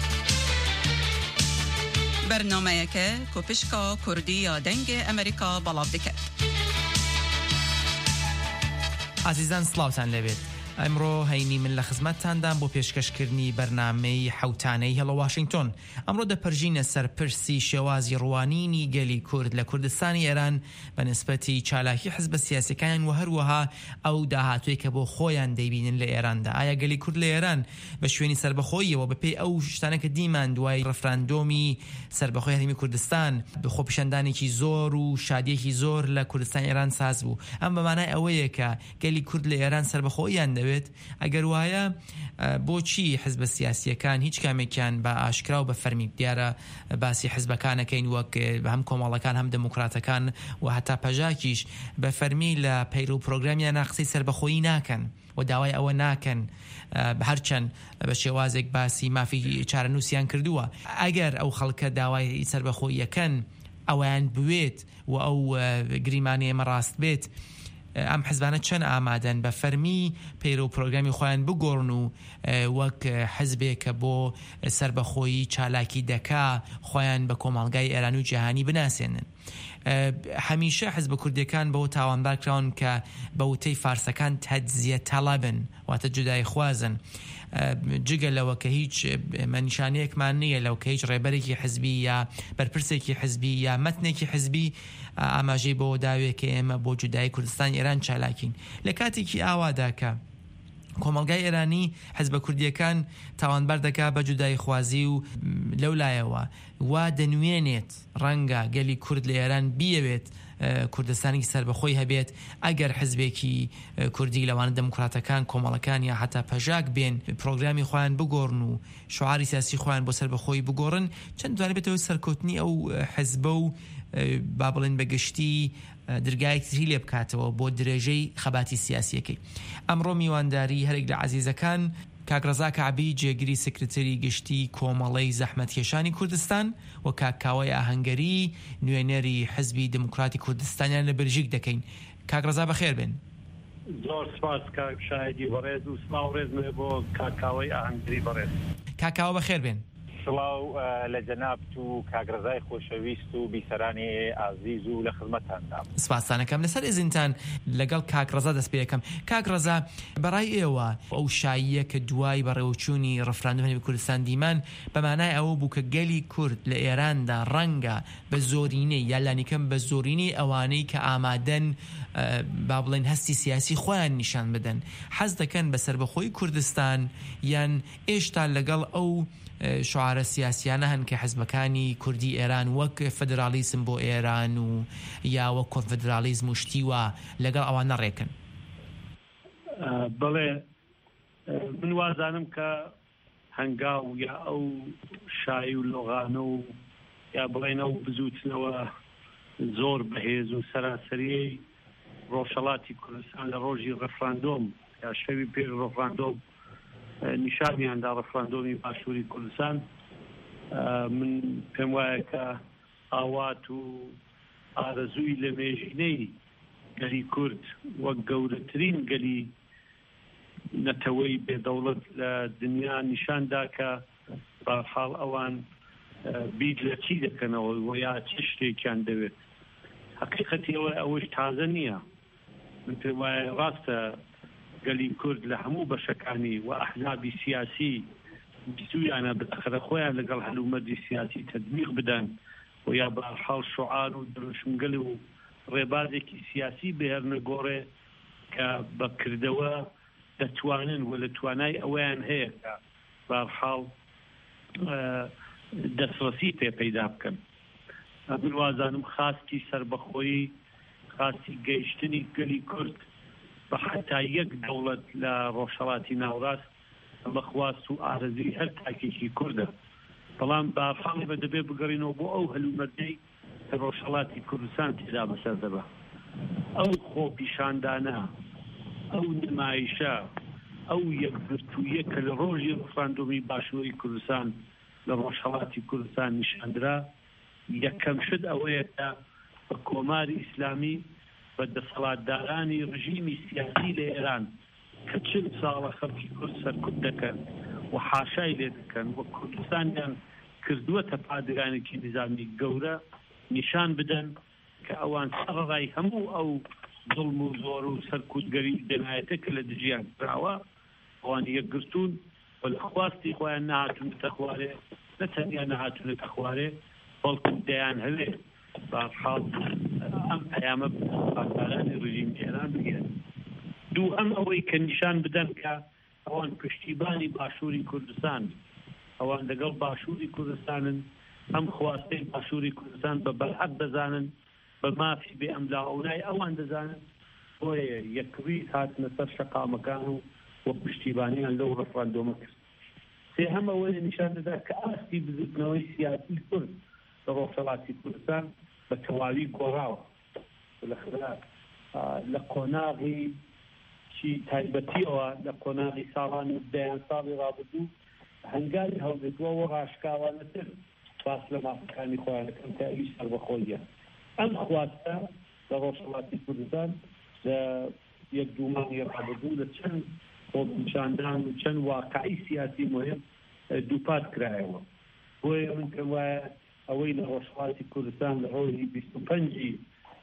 بەرنامەیەکە کۆپشکا کوردی یا دەنگە ئەمریکا بەڵاو دەکات. عزیزان سڵاوتان لەبێت. ئەمڕۆ هەینی من لە خزمەتتاندان بۆ پێشکەشکردنی بەرنامەی حەوتانەی هەڵە واشنگتن. ئەمڕۆ دەپەرژینە سەرپرسی شێوازی ڕوانینی گەلی کورد لە کوردستانی ئێران بە نسبەتی چالاکی حزبە سیاسیەکان و هەروەها ئەو داهاتوی کە بۆ خۆیان دەیبینن لە ئێراندا. ئایا گەلی کورد لە ئێران بە شوێنی سربەخۆییەوە بەپێی ئەو شتانەکە دیمان دوای ڕەفراندۆمی سربەخۆی هەرێمی کوردستان بخۆ پیشەندانێکی زۆر و شادیەکی زۆر لە کوردستان ئێران ساز بوو. ئەم بەمانای ئەوەیە کە گەلی کورد لە ئێران سربەخۆییان دەوێت. ئەگەر وایە بۆچی حزبە سیاسیەکان هیچ کامێکیان بە ئاشکرا و بە فەرمی دیارە باسی حزبەکانەکەین وەک هەم کۆمەڵەکان هەم دموکراتەکان و هەتا پەژاکیش بە فەرمی لە پەیرە و پرۆگرامیان قسەی سربەخۆیی ناکەن و داوای ئەوە ناکەن هەرچەند بە شێوازێک باسی مافی چارەنووسیان کردووە. ئەگەر ئەو خەڵکە داوای سربەخۆییەکەن ئەویان بوێت و ئەو گریمانی ئێمە ڕاست بێت، ئەم حزبانە چەند ئامادەن بە فەرمی پەیرە و پرۆگرامی خۆیان بگۆڕن و وەک حزبێکە بۆ سربەخۆیی چالاکی دەکا خۆیان بە کۆمەڵگای ئێران و جیهانی بناسێنن. هەمیشە حزب کوردیەکان بەو تاوانبار کراون کە بە وتەی فارسەکان تەجزیە تەڵەبن، واتە جودای خوازن. جگە لەوە کە هیچ نیشانەیەکمان نییە لەو کە هیچ ڕێبەرێکی حزبی یا بەرپرسێکی حزبی یا مەتنێکی حزبی ئاماژەی بۆ داوێت کە ئێمە بۆ جودای کوردستان ئێران چالاکین. لە کاتێکی ئاوادا کە کۆمەڵگای ئێرانی حزب کوردیەکان تاوانبار دەکا بە جودای خوازی و لەولایەوە وا دەنوێنێت ڕەنگە گەلی کورد لە ئێران بیەوێت کوردستانی سربەخۆی هەبێت ئەگەر حزبێکی کوردی لەوانە دموکراتەکان کۆمەڵەکان یا حتا پەژاک بێن پرۆگرامی خۆیان بگۆڕن و شعاری سیاسی خۆیان بۆ سربەخۆی بگۆڕن، چەند دوانێت بێتەوە سەرکەوتنی ئەو حزبە و با بڵێن بەگشتی درگایەکی لێ بکاتەوە بۆ درێژەی خەباتی سیاسیەکەی. ئەمڕۆ میوانداری هەرێک لە عەزیزەکان کاک ڕەزا کەعبی جێگیری سکرتەری گشتی کۆمەڵەی زەحمەتکێشانی کوردستان و کاک کاوای ئاهەنگەری نوێنەری حزبی دموکراتی کوردستانیان لە بلژیک دەکەین. کاک ڕەزا بەخێر بن. زۆر سپاس کاک شایدی بەڕێز و سڵاو ڕێز نوێ بۆ کاک کاوای ئاهەنگەری بەڕێز. کاک کاوە بەخێر بن. سڵاو لە جەنابت و کاگرزای خۆشەویست و بیسەرانی ئازیز و لە خزمەتاندام. سپاسانەکەم لەسەر ئێزینتان لەگەڵ کاک ڕەزا دەست پێ یەکەم. کاک ڕەزا بەڕای ئێوە ئەو شاییە کە دوای بەڕێوەچوونی ڕەفراندۆمی کوردستان دیمان بەمانای ئەوە بوو کە گەلی کورد لە ئێراندا ڕەنگە بە زۆرینەی یا لانیکەم بە زۆرینەی ئەوانەی کە ئامادەن با بڵێن هەستی سیاسی خۆیان نیشان بدەن حەز دەکەن بە سربەخۆی کوردستان یان ئێشتا لەگەڵ ئەو شعارە سیاسیانە هەن کە حزبەکانی کوردی ئێران وەک فدرالیزم بۆ ئێران و یا وەک کۆنفدرالیزم و شتیوە لەگەڵ ئەوانە ڕێکن. بەڵێ من وازانم کە هەنگاو یا ئەو شایی و لۆغانە و یا بڵێنە و بزوتنەوە زۆر بەهێز و سەراسەریەی ڕۆژهەڵاتی کوردستان لە ڕۆژی ڕەفراندۆم یا شەوی پێ ڕەفراندۆم نیشانیاندا ڕەفراندۆمی باشووری کوردستان، من پێم وایە کە ئاوات و ئارەزووی لە مێژینەی گەلی کورد وەک گەورەترین گەلی نەتەوەی بێدەوڵەت لە دنیا نیشاندا کە بەحاڵ ئەوان بیر لە چی دەکەنەوە و یا چ شتێکیان دەوێت. حقیقەتی ئەوە ئەوەش تازە نییە. من پێم وایە ڕاستە گەلی کورد لە هەموو بەشەکانی و ئەحزابی سیاسی بیستویانە بەتەخرە خۆیان لەگەڵ هەلومەرجی سیاسی تەدبیق بدەن و یا بەحاڵ شعار و دروشمگەل و ڕێبازێکی سیاسی بهێرنەگۆڕێ کە بەکردەوە دەتوانن و لە توانای ئەویان هەیە کە بەحاڵ دەستڕەسی پێ پەیدا بکەن. من وازانم خاستی سربەخۆیی خاصی گەیشتنی گەلی کورد بە حتا یەک دەوڵەت لە ڕۆژهەڵاتی ناوڕاست ئەمە خواست و ئارەزوی هەر تاکێکی کوردە بەڵام بەفاڵی بە دەبێ بگەڕینەوە بۆ ئەو هەلومەردەی کە ڕۆژهەڵاتی کوردستان تێدا بەسەر دەبە ئەو خۆپیشاندانە ئەو نمایشە ئەو یەکگرتوویە کە لە ڕۆژی ڕفراندۆمی باشووری کوردستان لە ڕۆژهەڵاتی کوردستان نیشاندرا یەکەم شت ئەوەیە کە بە کۆماری ئیسلامی بە دەسەڵاتدارانی ڕژیمی سیاسی لە ئێران کە چل ساڵە خەڵکی کورد سەرکوت دەکەن و حاشای لێ دەکەن و کوردستانیان کردووەتە پادگانێکی نظامی گەورە نیشان بدەن کە ئەوان سەرڕای هەموو ئەو ظڵم و زۆر و سەرکوتگەری دەنایەتە کە لە دژیان کراوە ئەوان یەکگرتوون و لە خواستی خۆیان نەهاتوونەتە خوارێ نە تەنیا نەهاتوونەتە خوارێ بەڵکو دەیان هەوێ بەحاڵ ئەم پەیامە پاسدارانی ڕژیمی ئێران بگرن دوو ئەم ئەوەی کە نیشان بدەن کە ئەوان پشتیبانی باشووری کوردستان ئەوان لەگەڵ باشووری کوردستانن ئەم خواستەی باشووری کوردستان بە بەرحەق دەزانن بە مافی بێ ئەملاوەونای ئەوان دەزانن بۆیە یەکوی هاتنە سەر شەقامەکان و وە پشتیبانیان لەو ڕەفراندۆمە کرد سێ هەم ئەوەیە نیشان دەدا کە ئاستی بزوتنەوەی سیاسی کورد لە ڕۆژهەڵاتی کوردستان بە تەواوی گۆڕاوە لە قۆناغی چی تایبەتیەوە لە قۆناغی ساڵانی دەیان ساڵی ڕابردوو هەنگاوی هەڵگرتووەوە ڕاشکاوانەتر باس لە مافەکانی خۆیانەکەن کە ئەویش سەربەخۆیە ئەم خواستە لە ڕۆژهەڵاتی کوردستان لە یەک دوو مانگی ڕابردوو لە چەند خۆپیشاندان و چەند واقعی سیاسی مهم دووپات کرایەوە بۆیە من کەم وایە ئەوەی لە ڕۆژهەڵاتی کوردستان لە ڕۆژی بیست و پەنجی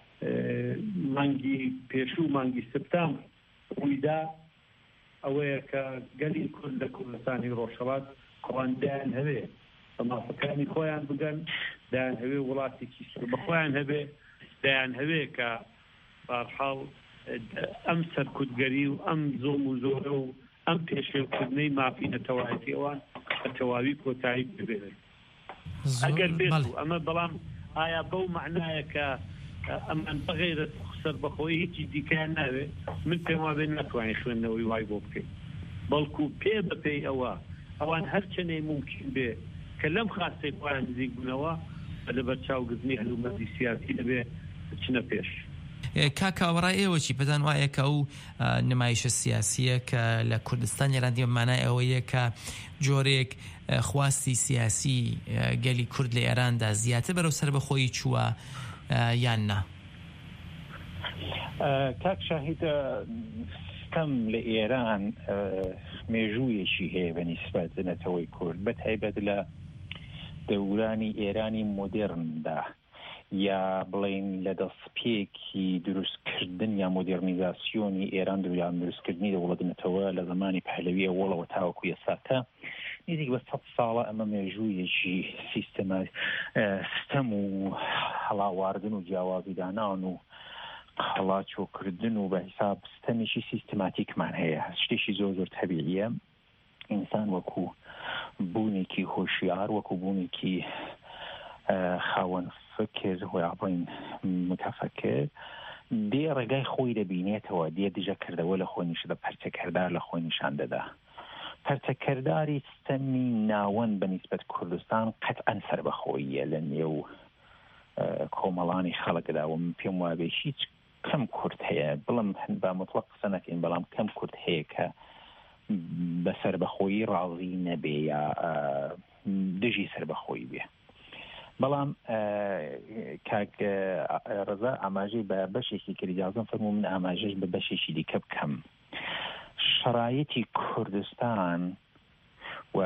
مانگی پێشوو مانگی سپتامبر ڕوویدا ئەوەیە کە گەلی کورد لە کوردستانی ڕۆژهەڵات ئەوان دایان هەوێ بە مافەکانی خۆیان بگەن دایان هەوێ وڵاتێکی بەخۆیان هەبێ دایان هەوێ کە بەرحاڵ ئەم سەرکوتگەری و ئەم زۆم و زۆرە و ئەم پێشێوکردنەی مافی نەتەواوەتی ئەوان بە تەواوی کۆتایی ببێنن ئەگەر بێت و ئەمە بەڵام ئایا بەو معنایە کە ئەمان بەغیرە سەربەخۆی هیچی دیکەیان ناوێ من پێم وابێ ناتوانین خوێندنەوەی وای بۆ بکەین بەڵکو پێ بەپێی ئەوە ئەوان هەرچەنەی ممکن بێ کە لەم خاستەی خۆیان نزیک بوونەوە لەبەر چاوگرتنی هەلومەردی سیاسی دەبێ بچنە پێش کاکاوەڕای ئێوە چی پێدان وایە کە ئەو نمایشە سیاسیە کە لە کوردستان ئێران مانای ئەوەیە کە جۆرێک خواستی سیاسی گەلی کورد لە ئێراندا زیاتر بەرەو سەربەخۆیی چووە یان نا کاک شاهید ستەم لە ئێران مێژوویەکی هەیە بە نیسبەت نەتەوەی کورد بە تایبەت لە دەورانی ئێرانی مۆدێرندا یا بڵین لە دەستپێکی دروستکردن یا مۆدێرنیزاسیۆنی ئێران دویان دروستکردنی دەوڵەتنەتەوە لە زمانی پەهلەویە وەڵەوە تاوەکو ئێستا نزیک بە سەد ساڵە ئەمە مێژوویەکی سیستەمە ستەم و هەڵاواردن و جیاوازیدانان و هەڵاچۆکردن و بە حیساب ستەمێکی سیستماتیکمان هەیە شتێکی زۆر زۆر تەبیعیە ئینسان وەکو بوونێکی هۆشیار وەکو بوونێکی خاوەن فکر وڵین متەفەکر دێ ڕێگای خۆی دەبینێتەوە دێ دژە کردەوە لە خۆی نیشدە پەرچەکەردار لە خۆی نیشان دەدا پەرچەکەرداری ستەمی ناوەند بە نیسبەت کوردستان قەتعەن سەربەخۆییە لە نێو کۆمەڵانی خەڵکدا و من پێم وابێ هیچ کەم کورد هەیە بڵم بە مطلق قسە نەکەین بەڵام کەم کورد هەیە کە بە سەربەخۆیی ڕاضی نەبێ یا دژی سەربەخۆیی بێ بەڵام کاک ڕەزا ئاماژەی بە بەشێکی کردیازم فەرموو من ئاماژەش بە بەشێکی دیکە بکەم شرایەتی کوردستان و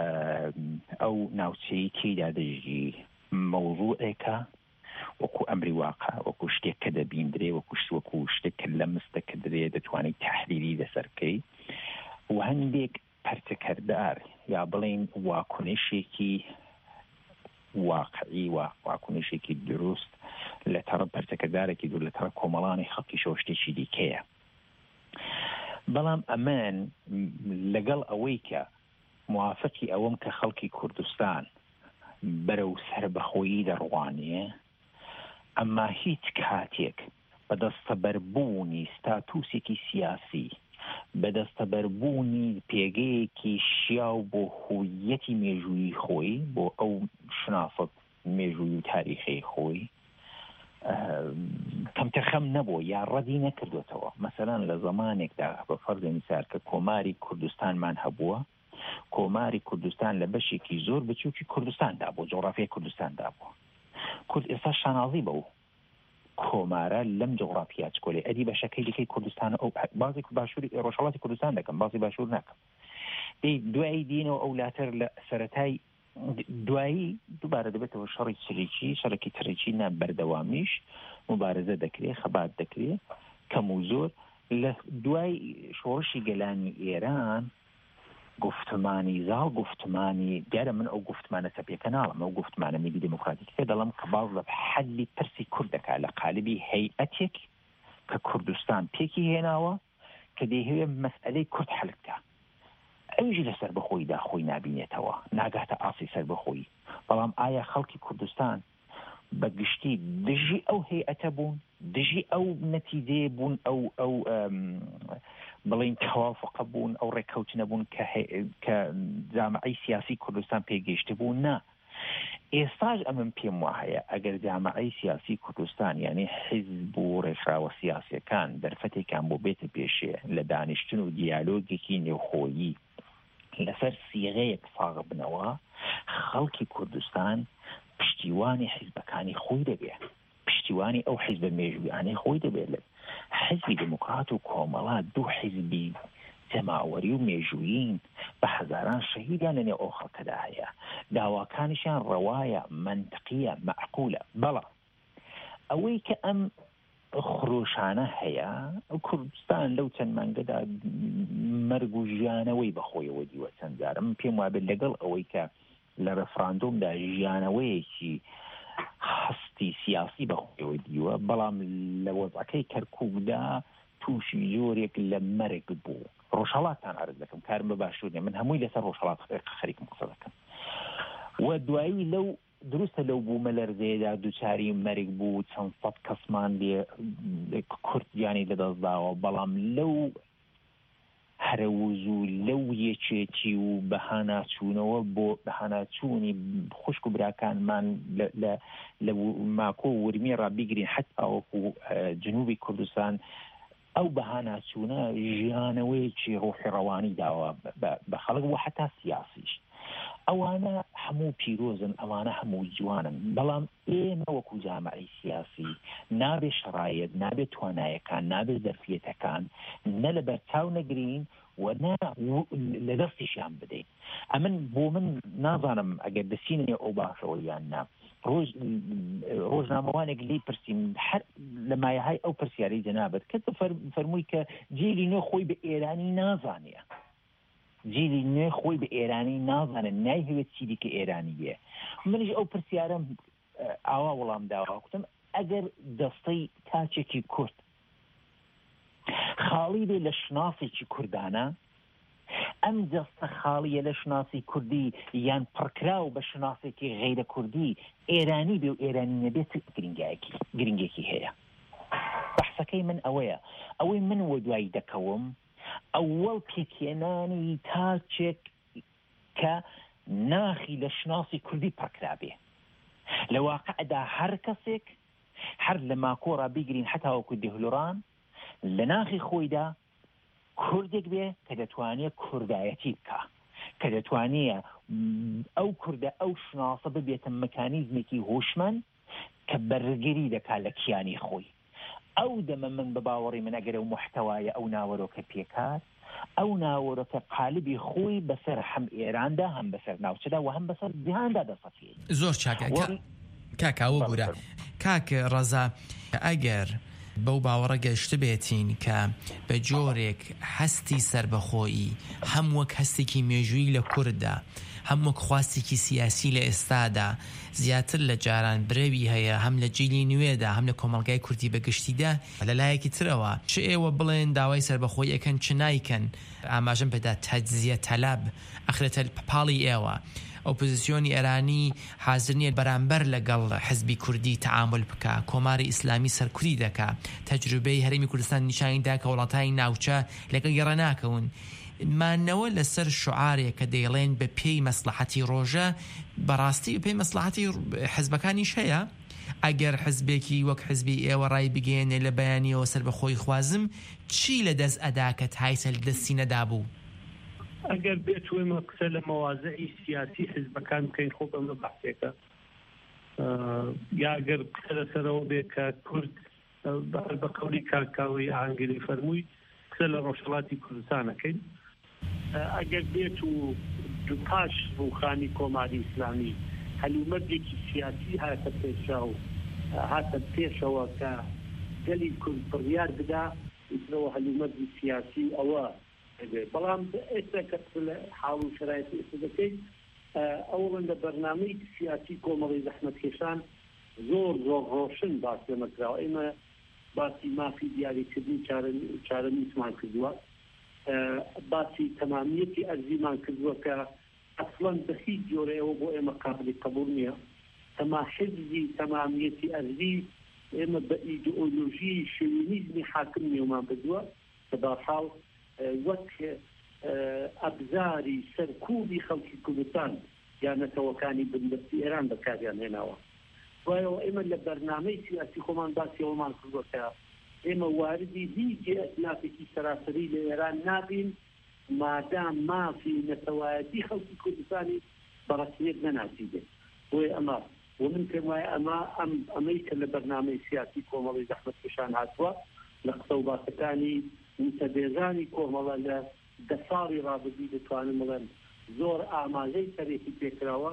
ئەو ناوچەی تێدا دەژی مەوضوعێکە وەکو ئەمری واقع وەکو شتێک کە دەبیندرێ وەکو وەکو شتێک کە لە مستەکە درێ دەتوانێت تەحلیلی لەسەرکەی و هەندێک پەرچەکەردار یا بڵین واکنشێکی واقعی و واکنشێکی دروست لە تەڕە پەرچەکەدارێکی دوور لە تەڕە کۆمەڵانی خەڵکی شۆشتێکی دیکەیە بەڵام ئەمان لەگەڵ ئەوەی کە موافقی ئەوەم کە خەڵکی کوردستان بەرەو سەربەخۆیی دەڕوانێ ئەمما هیچ کاتێک بەدەستەبەربوونی ستاتوسێکی سیاسی، بەدەستەبەربوونی پێگەیەکی شیاو بۆ هویەتی مێژووی خۆی، بۆ ئەو شنافت مێژووی و تاریخی خۆی کەمتەخەم نەبوو یا ڕەدی نەکردوێتەوە. مەسەلەن لە زەمانێکدا بە فەرزی میسال کە کۆماری کوردستانمان هەبووە، کۆماری کوردستان لە بەشێکی زۆر بچووکی کوردستاندا بوو، جغرافیای کوردستاندا بوو. کورد ئێستا شانازی بەو کۆمارە لەم جغرافیا چکۆلێ ئەدی بەشەکەی دیکەی کوردستان ئەو بازی باشووری ڕۆژهەڵاتی کوردستان دەکەم، بازی باشوور ناکەم. دەی دوایی دینەوە ئەو لاتر لە سەرەتای دوایی دووبارە دەبێتەوە شەڕی سریکی، شەڕێکی تڕێکی نا بەردەوامیش مبارزە دەکرێت، خەبات دەکرێت کەم و زۆر. لە دوای شۆڕشی گەلانی ئێران گفتمانی زاڵ گفتمانی دیارە من ئەو گفتمانە سەپێکە ناڵم، ئەو گفتمانە میلی دموکراتیکە دەڵم کە باز لە حەلی پرسی کورد دەکا لە قالبی هەیئەتێک کە کوردستان پێکی هێناوە کە دەیهەوێت مەسئلەی کورد حەل بکە. ئەویژی لەسەر بەخۆیدا خۆی نابینێتەوە، ناگاتە ئاسی سەر بەخۆی. بەڵام ئایا خەڵکی کوردستان بەگشتی دژی ئەو هەیئەتە بوون، دژی ئەو نەتیجەیە بوون، ئەو ئەو بڵین تەوافقە بوون، ئەو ڕێکەوتنە بوون کە جامعەی سیاسی کوردستان پێگەیشتە بوون؟ نا. ئێستاش ئەمن پێم وایە ئەگەر جامعەی سیاسی کوردستان یعنی حیزب و ڕێکخراوە سیاسیەکان دەرفەتێکان بۆ بێتە پێشێ لە دانیشتن و دیالۆگێکی نێوخۆیی لەسەر سیغەیەک ساغ بنەوە، خەڵکی کوردستان پشتیوانی حیزبەکانی خۆی دەبێت، پشتیوانی ئەو حیزبە مێژویانەی خۆی دەبێت. حیزبی دموکرات و کۆمەڵات دوو حیزبی جەماوەری و مێژوویین بە هەزاران شەهیدیان لەنێو ئەو خەڵکەدا هەیە، داواکانیشان ڕەوایە، منطقیە، معقولە. بەڵام ئەوەی کە ئەم خڕۆشانە هەیە، کوردستان لەو چەند مانگەدا مەرگ و ژیانەوەی بەخۆیەوە دیوە چەند جارە. من پێم وابێت لەگەڵ ئەوەی کە لە ڕەفراندۆمدا ژیانەوەیەکی هەستی سیاسی بەخۆیەوە دیوە، بەڵام لە وەزعەکەی کەرکووکدا تووشی جۆرێک لە مەرگ بوو. ڕۆژهەڵاتان عرض دەکەم، کارم بە باشوور نیە، من هەمووی لەسەر ڕۆژهەڵات خەریکم قسە دەکەم. و دوایی لەو دروستە لەو بوومە لەرزەیەدا دووچاری مەرگ بوو، چەند سەد کەسمان لێ کوردیانی لەدەستداوە، بەڵام لەو هەرەوز و لەو یەکێتی و بەهاناچوونەوە بۆ بەهاناچوونی خوشک و براکانمان لە ماکۆ و ورمی ڕابیگرین حتا وەکو جنوبی کوردستان، ئەو بەهاناچوونە ژیانەوەیەکی ڕۆحی ڕەوانی داوە بە خەڵک و حتا سیاسیش. ئەوانە هەموو پیرۆزن، ئەوانە هەموو جوانن، بەڵام ئێمە وەکو جامعەی سیاسی نابێ شەڕایەت، نابێ توانایەکان، نابێ زەرفیەتەکان نە لە بەرچاو نەگرین و نە لە دەستیشیان بدەین. ئەمن بۆ من نازانم ئەگەر دەسینێ ئەو باشەوە یان نا. ڕۆژنامەوانێک لی پرسیم لە مایەهای ئەو پرسیارەی جەنابەت کە فەرمووی کە جێلی نوێ خۆی بە ئێرانی نازانێ، جیلی نوێ خۆی بە ئێرانی نازانن، نایهەوێت چی دیکە ئێرانی بێ. منیش ئەو پرسیارەم ئاوا وەڵام داوا کوتم ئەگەر دەستەی تاچێکی کورد خاڵی بێ لە شناسێکی کوردانە، ئەم دەستە خاڵیە لە شناسی کوردی یان پڕکراو بە شناسێکی غەیرە کوردی ئێرانی بێ و ئێرانی نەبێت گرنگێکی هەیە. بەحسەکەی من ئەوەیە، ئەوەی من وە دوایی دەکەوم ئەوەڵ پێکێنانی تاچێک کە ناخی لە شناسی کوردی پڕکرابێ. لە واقعدا هەر کەسێک هەر لە ماکۆڕا بیگرین حتا وەکو دهلوڕان لە ناخی خۆیدا کوردێک بێ کە دەتوانێت کوردایەتی بکە، کە دەتوانێت ئەو کوردە ئەو شناسە ببێتە مەکانیزمێکی هۆشمەند کە بەرگری دەکات لە کیانی خۆی. ئەو دەمە من بە باوەڕی من ئەگەر ئەو محتەوایە ئەو ناوەرۆکە پێکات، ئەو ناوەرۆکە قالبی خۆی بەسەر هەم ئێراندا هەم بەسەر ناوچەدا و هەم بەسەر جیهاندا دەسەفێت. زۆر چاکە کاکاوە بورە. کاک ڕەزا، ئەگەر بەو باوەڕە گەشت بێتین کە بە جۆرێک هەستی سربەخۆیی هەم وەک هەستێکی مێژووی لە کووردا، هەم وەک خواستێکی سیاسی لە ئێستادا زیاتر لە جاران برەوی هەیە، هەم لە جیلی نوێدا هەم لە کۆمەڵگای کوردی بەگشتیدا لە لایەکی ترەوە چ ئێوە بڵێن داوای سربەخۆی ئەکەن چ نایکەن، ئاماژەم پێدا تەجزیە تەلەب ئەخرێتە پاڵی ئێوە. ئۆپۆزیسیۆنی ئێرانی حاضر نیە بەرامبەر لەگەڵ حزبی کوردی تعامل بکە، کۆماری ئیسلامی سەرکوری دەکا، تەجروبەی هەرێمی کوردستان نیشانی دا کە وڵاتانی ناوچە لەگەڵ گەڕە ناکەون. مانەوە لەسەر شعارێک کە دەیڵێن بە پێی مەسلحەتی ڕۆژە، بەڕاستی بە پێی مەسلحەتی حزبەکانیش هەیە؟ ئەگەر حزبێکی وەک حزبی ئێوە ڕای بگەێنێ لە بەیانیەوە سەر بەخۆی خوازم، چی لە دەست ئەدا کە تایسە لە دەستی نەدابوو؟ ئەگەر بێت وێمە قسە لە مەوازەی سیاسی حزبەکان بکەین، خۆ بەمە بەحثێکە، یا ئەگەر قسە لەسەرەوە بێت کە کورد بە قەولی کاکاوی ئاهەنگری فەرمووی قسە لە ڕۆژهەڵاتی کوردستانەکەین. ئەگەر بێت و پاش ڕووخانی کۆماری ئیسلامی هەلومەرجێکی سیاسی هاتە پێشەوە هاتە پێشەوە کە گەلی کورد بڕیار بدا ئیترەوە هەلومەرجی سیاسی ئەوە بەڵام ئێستا کە لە حاڵ و شرایەتی ئێستا دەکەیت ئەوڵەن لە بەرنامەی سیاسی کۆمەڵی زەحمەتکێشان زۆر زۆر ڕۆشن باس لەمەکراوە. ئێمە باسی مافی دیاریکردنی چارەنووسمان کردووە، باسی تەمامیەتی ئەرزیمان کردووە کە ئەسڵەن بە هیچ جۆرەیەوە بۆ ئێمە قابلی قبول نییە. تەما حزبی تەمامیەتی ئەرزی ئێمە بە ئیدئۆلۆژی شوینیزمی حاکم نێومان بدووە کە بەحاڵ وەک ئەبزاری سەرکوبی خەڵکی کوردستان یان نەتەوەکانی بندستی ئێران بەکاریان هێناوە. وایەوە ئێمە لە بەرنامەی سیاسی خۆمان باسی ئەومان کردووە کە ئێمە واردی هیچ ئەتلافێکی سەراسەری لە ئێران نابین مادام مافی نەتەوایەتی خەڵکی کوردستانی بەڕەسمیت نەناسیبێت. بۆیە ئەمە ومن پێم وایە ئەمە ئەمەی کە لە بەرنامەی سیاسی کۆمەڵی زەحمەتکێشان هاتووە لە قسە و باسەکانی متەبێژانی کۆمەڵە لە دە ساڵی ڕابردوو دەتوانم بڵێن زۆر ئاماژەی سەرێکی پێکراوە.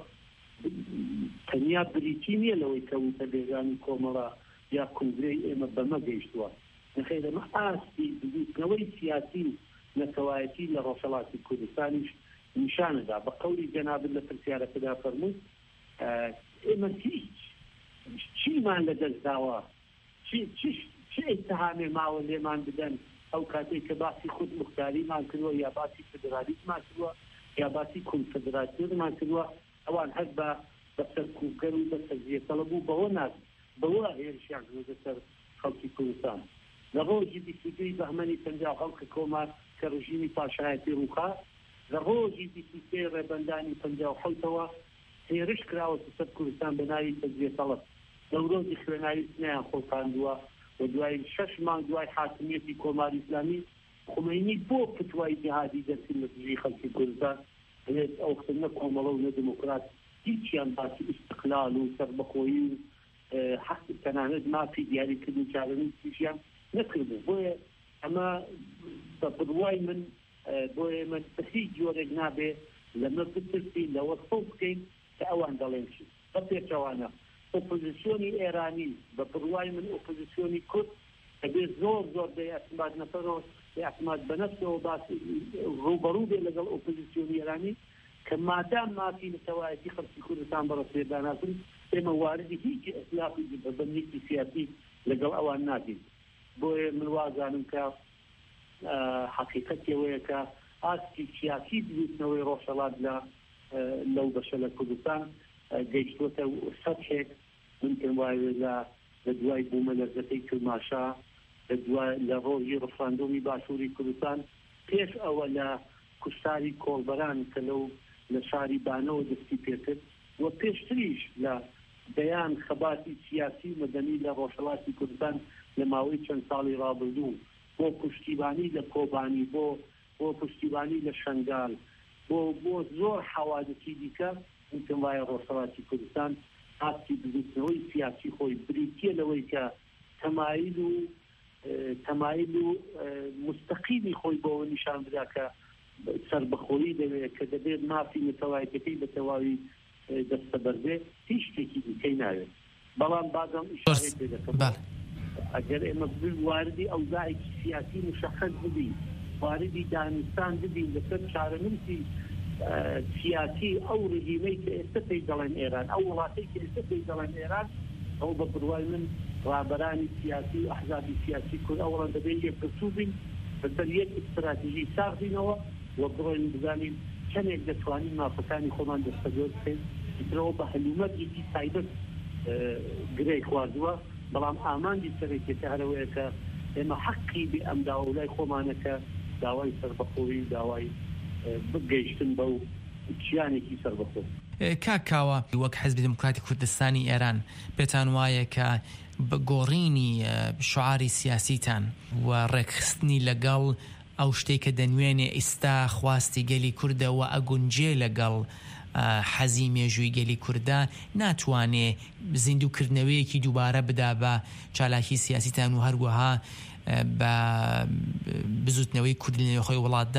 تەنیا بریتی نییە لەوەی کە متەبێژانی کۆمەڵە یا کوردەی ئێمە بەمە گەیشتووە، نەخێر ئەمە ئاستی بزوتنەوەی سیاسی نەتەوایەتی لە ڕۆژهەڵاتی کوردستانیش نیشانەدا. بە قەولی جەنابن لە پرسیارەکەدا فەرمووی ئێمە هیچ چیمان لەدەست داوە، چ ئیتهامێ ماوە لێمان بدەن ئەو کاتێک کە باسی خود مختاریمان کردووە یا باسی فدرالیزمان کردووە یا باسی کۆنفدراسیۆنمان کردووە، ئەوان هەر بە بەسەرکوبگەر و بەسەرزیەتەڵە بوو بەوە ناز بەوە هێرشیان کردووە لەسەر خەڵکی کوردستان. لە ڕۆژی بیست و دووی بەهمەنی پەنجاو هەڵکە کۆمار کە ڕژیمی پاشایەتی ڕووخا، لە ڕۆژی بیست و سێ ڕێبەندانی پەنجاو حەوتەوە هێرش کراوە سەر کوردستان بە ناوی تەجزیەتەڵە. لەو ڕۆژی خوێناوی سنیان خۆڵقاندووە و دوای شەش مانگ دوای حاکمیەتی کۆماری ئیسلامی خومەینی بۆ فتوای جیهادی دەرکرد لە دژی خەڵکی کوردستان. ئەو وەختە نە کۆمەڵە و نە دموکرات هیچیان باسی ئیستقلال و سەربەخۆیی و حەق تەنانەت مافی دیاریکردن چارەنووسیشیان نەکردبوو. بۆیە ئەمە بە بڕوای من بۆیە ئێمە بە هیچ جۆرێک نابێ لەمە بترسی لەوە سەڵ بکەین کە ئەوان دەڵێن چی. بە پێچەوانە ئۆپۆزیسیۆنی ئێرانی بە بڕوای من ئۆپۆزیسیۆنی کورد ئەبێ زۆر زۆر بێ ئەعتماد نەفەرەوە ئەعتماد بەنەفسەوە باسی ڕوبەڕوو بێ لەگەڵ ئۆپۆزیسیۆنی ئێرانی کە مادام مافی نەتەوایەتی خەڵکی کوردستان بەڕەسمیێتدا ناکەن ئێمە واردی هیچ ئەخلافی بەبەندێکی سیاسی لەگەڵ ئەوان نابین. بۆیە من وازانم کە حقیقەتی ئەوەیە کە ئاستی سیاسی بوتنەوەی ڕۆژهەڵات لە لەو بەشە لە کوردستان گەیشتوەتە سەدحێک. من پێم وایە لە دوای بوومە لەرزەکەی کرماشا لە ڕۆژی ڕفراندۆمی باشووری کوردستان پێش ئەوە لە کوشتاری کۆڵبەران کە لەو لە شاری بانەوە دەستی پێکرد و پێشتریش لە بەیان خەباتی سیاسی مەدەنی لە ڕۆژهەڵاتی کوردستان لە ماوەی چەند ساڵی ڕابردوو بۆ پشتیبانی لە کۆبانی بۆ بۆ پشتیبانی لە شەنگال بۆ بۆ زۆر حەوادثی دیکە من پێم وایە ڕۆژهەڵاتی کوردستان ئاستی بزوتنەوەی سیاسی خۆی بریتیە لەوەی کە تەمایل و تەمایل و مستەقیمی خۆی بۆەوە نیشان بدا کە سەربەخۆیی دەوێت کە دەبێت مافی نەتەوایەتەکەی بە تەواوی دەستە بەردێ هیچ شتێکی دیکەی ناوێت. بەڵام بازم ئیشارەی پێ دەکەم ئەگەر ئێمە واردی ئەوزاعێکی سیاسی مشەخص ببین، واردی دانستان ببین لەسەر چارەنووسی سیاسی ئەو ڕژیمەی کە ئێستا پێی دەڵێن ئێران، ئەو وڵاتەی کە ئێستا پێی دەڵێن ئێران، ئەو بە بڕوای من ڕابەرانی سیاسی و ئەحزابی سیاسی کورد ئەوڵان دەبێت یەکگرتوو بین بەسەر یەک ئستراتیژی ساختینەوە و بڕۆین بزانین چ چەندێک دەتوانین مافەکانی خۆمان دەستەگۆ بکەین ترەوە بە هەلومەرێکی تایبەت گرەی خواردووە بەڵام ئامانجی سەرێکێتە هەرەوەیە کە ئێمە حەقی بێ ئەم داوە لای خۆمانەکە داوای سەربەخۆی داوای بگەیشتن بە و کیانێکی سەربەخۆ. کاکاوە وەک حزبی دموکراتی کوردستانی ئێران پێتان وایە کە گۆڕینی شعاری سیاسیتان و ڕێکخستنی لەگەڵ ئەو شتێک کە دەنوێنێ ئێستا خواستی گەلی کوردە و ئەگونجێ لەگەڵ حەزی مێژووی گەلی کووردە ناتوانێ زیندووکردنەوەیەکی دووبارە بدا بە چالاکی سیاسیتان و هەروەها بە بزوتنەوەی کوردی لە نێوخۆی وڵاتدا؟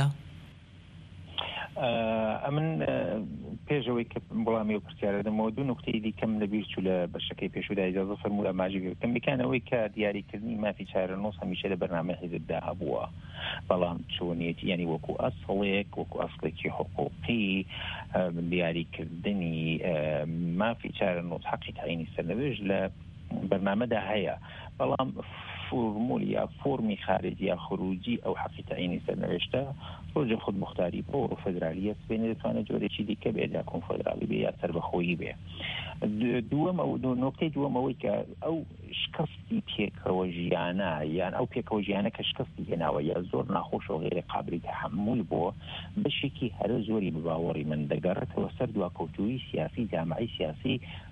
ئەمن پێشەوەی کە وەڵامی و پرسیارە دەمەوە دوو نقطەی دیکەم لەبیر چوو لە بەشەکەی پێشودا ئیجازە فەرموو ئاماژی گرتم بکانەوەی کە دیاریکردنی مافی چارەنووس هەمیشە لە بەرنامەی حیزبدا هەبووە بەڵام چۆنیەتی یعنی وەکو ئەسڵێک وەکو ئەسڵێکی حقوقی دیاریکردنی مافی چارەنووس حەقی تعینی سەرنوێژ لە بەرنامەدا هەیە بەڵام فورمول یا فۆرمی خارجی یا خروجی ئەو حەقی تعینی سەرنوێشتە ڕۆژە خود مختاری بۆ فدرالیە سبێنێ دەتوانێت جۆرێکی دیکە بێت یا کۆنفۆدرالی بێ یا سەربەخۆیی بێ. دووەم ئەو نۆکتەی دووەمەوەی کە ئەو شکستی پێکەوە ژیانە یان ئەو پێکەوە ژیانە کە شکستی هێناوە یا زۆر ناخۆش و غێرە قابلی تەحمل بۆ بەشێکی هەرە زۆری بباوەڕی من دەگەڕێتەوە سەر دواکەوتووی سیاسی جامعەی سیاسی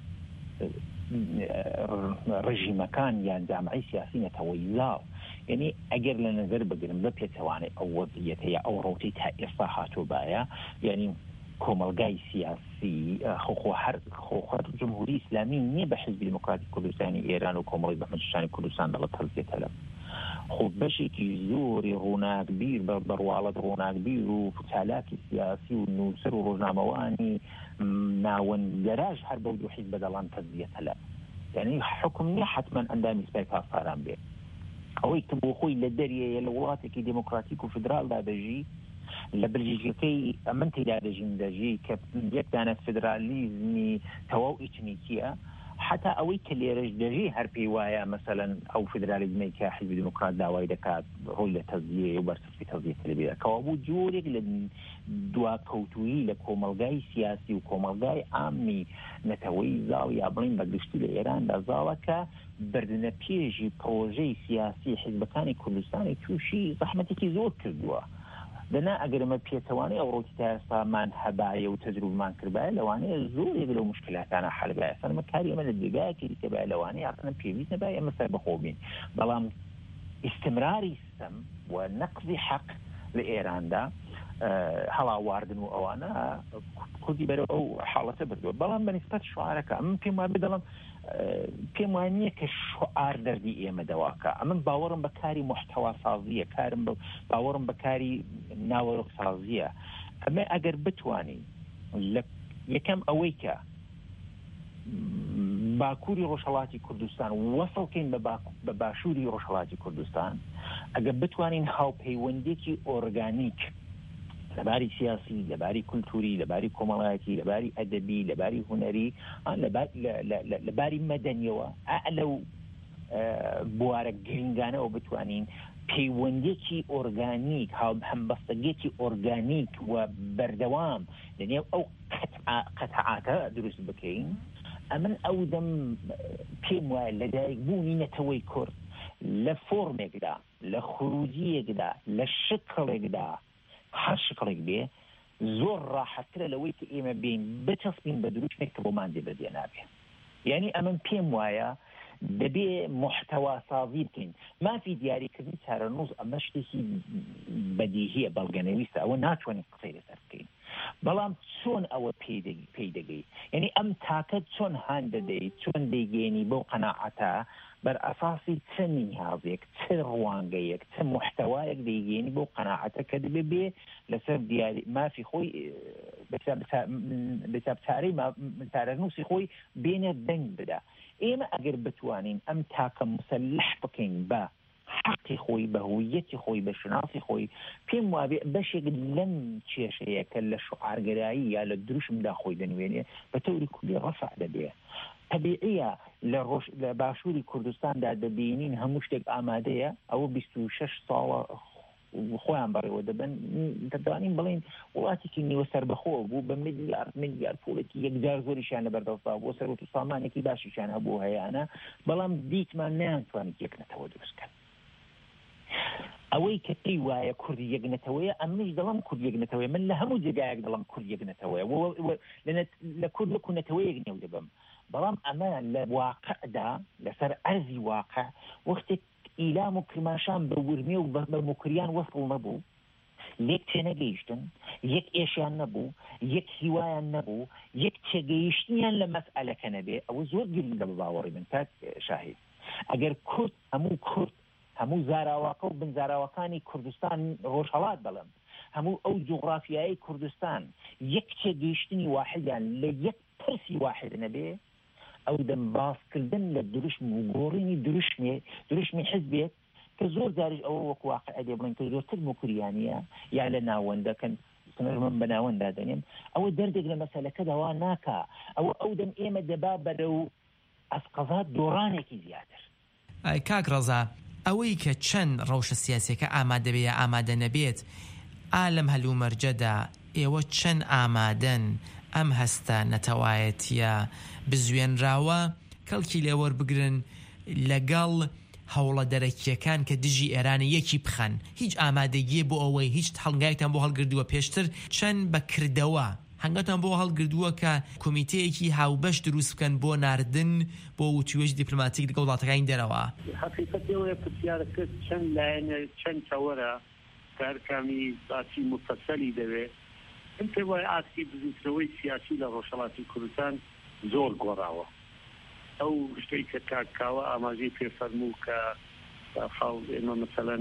ڕژیمەکان یان جامعەی سیاسی نەتەوەییاو یعنی ئەگەر لە نظر بگرم بە پێچەوانەی ئەو وەزیەتە یا ئەو ڕۆتەی تا ئێستا هاتووبایە یعنی کۆمەلگای سیاسی خۆخۆ هەر خۆخەر جمهوری ئیسلامی نییە بە حیزبی دموکراتی کوردستانی ئێران و کۆمەڵی بەحمەدشانی کوردستان دەڵێت هەڵسێتە لەم خۆ بەشێکی زۆری ڕووناکبیر بە بڕواڵەت ڕووناکبیر و چالاکی سیاسی و نووسەر و ڕۆژنامەوانی ناوەندگەراژ هەر بەو دوو حیزب بەدەڵان تەزیەتە لە یعنی حکم نییە حتما ئەندامی سپای پاسداران بێ ئەوەی کە بۆ خۆی لە دەریەیە لە وڵاتێکی دموکراتیک و فدرالدا دەژی لە بلژیکەکەی ئەمن تێدا دەژین دەژی کە یەکدانە فدرالیزمی تەواو ئیچنیکیە حتا ئەوەی کە لێرەش دەژی هەر پێی وایە مەسەلەن ئەو فدرالیزمەی کە حیزبی دموکرات داوای دەکات ڕۆی لە تەزیە و بەرسەرفی تەزیە تەلەبیە کەوا بوو جۆرێک لە دواکەوتویی لە کۆمەلگای سیاسی و کۆمەلگای ئامی نەتەوەی زاڵ یا بڵین بەگشتی لە ئێراندا زاڵە کە بردنە پێشی پرۆژەی سیاسی حیزبەکانی کوردستانی تووشی زەحمەتێکی زۆر کردووە دەنا ئەگەرمە پێچەوانەی ئەو ڕۆکی تا ئێستامان هەبایە و تەجروبمان کردبایە لەوانەیە زۆرێک لەو مشکلاتانە حەلبایە سەرمە کاری ئەمە لە جێگایەکی دیکە بایە لەوانەیە یاقەنە پێویست نەبایە ئەمە سەربەخۆ بین بەڵام ئیستمراری سیستەم و نەقزی حەق لە ئێراندا هەڵاواردن و ئەوانە کوردی بەرەو ئەو حاڵەتە بردووە بەڵام بەنسبەت شوعارەکە من پێم وایە بدەڵم پێم وانییە کە شعار دەردی ئێمە دەواکە ئەمن باوەڕم بە کاری محتەوا سازیە کارم باوەڕم بە کاری ناوەڕۆک سازیە ئەمە ئەگەر بتوانین لە یەکەم ئەوەی کە باکووری ڕۆژهەڵاتی کوردستان وەسڵکەین بە باشووری ڕۆژهەڵاتی کوردستان ئەگەر بتوانین هاوپەیوەندێکی ئۆرگانیک لەباری سیاسی لەباری کولتوری لەباری کۆمەڵایەتی لەباری ئەدەبی لەباری هونەری لەباری مەدەنیەوە ئەلەو بوارە گرنگانەوە بتوانین پەیوەندێکی ئۆرگانیک هەمبەستەگێکی ئۆرگانیک و بەردەوام لەنێو ئەو قەتعاتە دروست بکەین ئەمن ئەو دەم پێم وایە لەدایکبوونی نەتەوەی کورد لە فۆرمێکدا لە خروجیەکدا لە شکڵێکدا هەر شکڵێک بێ زۆر ڕاحەترە لەوەی کە ئێمە بین بچەسبین بە دروستێک کە بۆمان دێبەدێ نابێ یعنی ئەمن پێم وایە دەبێ محتەوا سازی بکەین مافی دیاریکردنی چارەنووس ئەمە شتێکی بەدیهیە بەڵگەنەویستە ئەوە ناتوانین قسەی لەسەر بکەین بەڵام چۆن ئەوە پێی دەگەی یعنی ئەم تاکە چۆن هان دەدەیت چۆن دەیگەێنی بەو قەناعەتە بەر ئەساسی چ نیازێک چ ڕوانگەیەک چ محتەوایەک دەیگەێنی بۆ قەناعەتە کە دەبێ بێ لەسەر دیاری مافی خۆی بەچارەی چارەنووسی خۆی بێنە دەنگ بدە ئێمە ئەگەر بتوانین ئەم تاکە مسلح بکەین بە حقی خۆی بە هویەتی خۆی بە شناسی خۆی پێم وابێ بەشێک لەم کێشەیە کە لە شعارگەرایی یا لە دروشمدا خۆی دەنوێنێ بە تەوری کولی ڕەفع دەبێ طبیعیە لە باشووری کوردستاندا دەبینین هەموو شتێک ئامادەیە ئەوە بیست و شەش ساڵە خۆیان بەڕێوە دەبن دەتوانین بڵین وڵاتێکی نیوە سەربەخۆ بوو بە میلیارد میلیارد پوڵێکی یەکجار زۆریشیان لەبەردەستا بۆ سەرۆک و سامانێکی باشیشان هەبوو هەیەانە بەڵام دیتمان نەیانتوانێت یەکنەتەوە دروستکەن. ئەوەی کە پێی وایە کوردی یەکنەتەوەیە ئەمنیش دەڵام کورد یەکنەتەوەیە من لە هەموو جێگایەک دەڵام کورد یەکنەتەوەیە لە کورد وەکو نەتەوەیەک نێو دەبم بەڵام ئەمە لە واقعدا لەسەر ئەرزی واقع وەختێک ئیلام و کرماشان بە ورمێ و بە مکریان وەفڵ نەبوو یەک تێنەگەیشتن یەک ئێشیان نەبوو یەک هیوایان نەبوو یەک تێگەیشتنیان لە مەسئلەکە نەبێ ئەوە زۆر گرنگە بە باوەڕی من کاک شاهید ئەگەر کورد هەموو کورد هەموو زاراواکە و بنزاراوەکانی کوردستان ڕۆژهەڵات بەڵم هەموو ئەو جوغرافیایی کوردستان یەک تێگەیشتنی واحدیان لە یەک پرسی واحد نەبێ ئەو دەم باسکردن لە دروشم و گۆڕینی دروشمێ دروشمی حزبێت کە زۆر جاریش ئەوە وەکو واقع دێ بڵێن کە زۆرتر مکریانیە یا لە ناوەندەکەن من بە ناوەندا دەنێم ئەوە دەردێک لە مەسەلەکەداوا ناکا ئەوە ئەو دەم ئێمە دەبا بەرەو ئەسقەزات دۆڕانێکی زیاتر. کاک ڕەزا ئەوەی کە چەند ڕەوشە سیاسیەکە ئامادە بێ یا ئامادە نەبێت ئالەم هەلوو مەرجەدا ئێوە چەند ئامادەن ئەم هەستە نەتەوایەتیە بزوێنراوە کەڵکی لێوەربگرن لەگەڵ هەوڵە دەرەکیەکان کە دژی ئێرانی یەکی بخەن هیچ ئامادەگیە بۆ ئەوەی هیچ هەڵگایتان بۆ هەڵگردووە پێشتر چەند بەکردەوە هەنگاتان بۆ هەڵگردووە کە کۆمیتەیەکی هاوبەش دروست بکەن بۆ ناردن بۆ وتوێژ دیپلۆماتیک لەگەڵ وڵاتەکانی دەرەوە. حقیقەتەوەیە پرسیارەکە چەند لایەنە چەند چاوەرە کارکامی باسی مفەسەلی دەوێت من پێ وایە ئاستی بزوتنەوەی سیاسی لە ڕۆژهەڵاتی کوردستان زۆر گۆڕاوە. ئەو شتەی کە کاکاوە ئاماژەی پێفەرموو کە خاڵ ئێمە مەسەلەن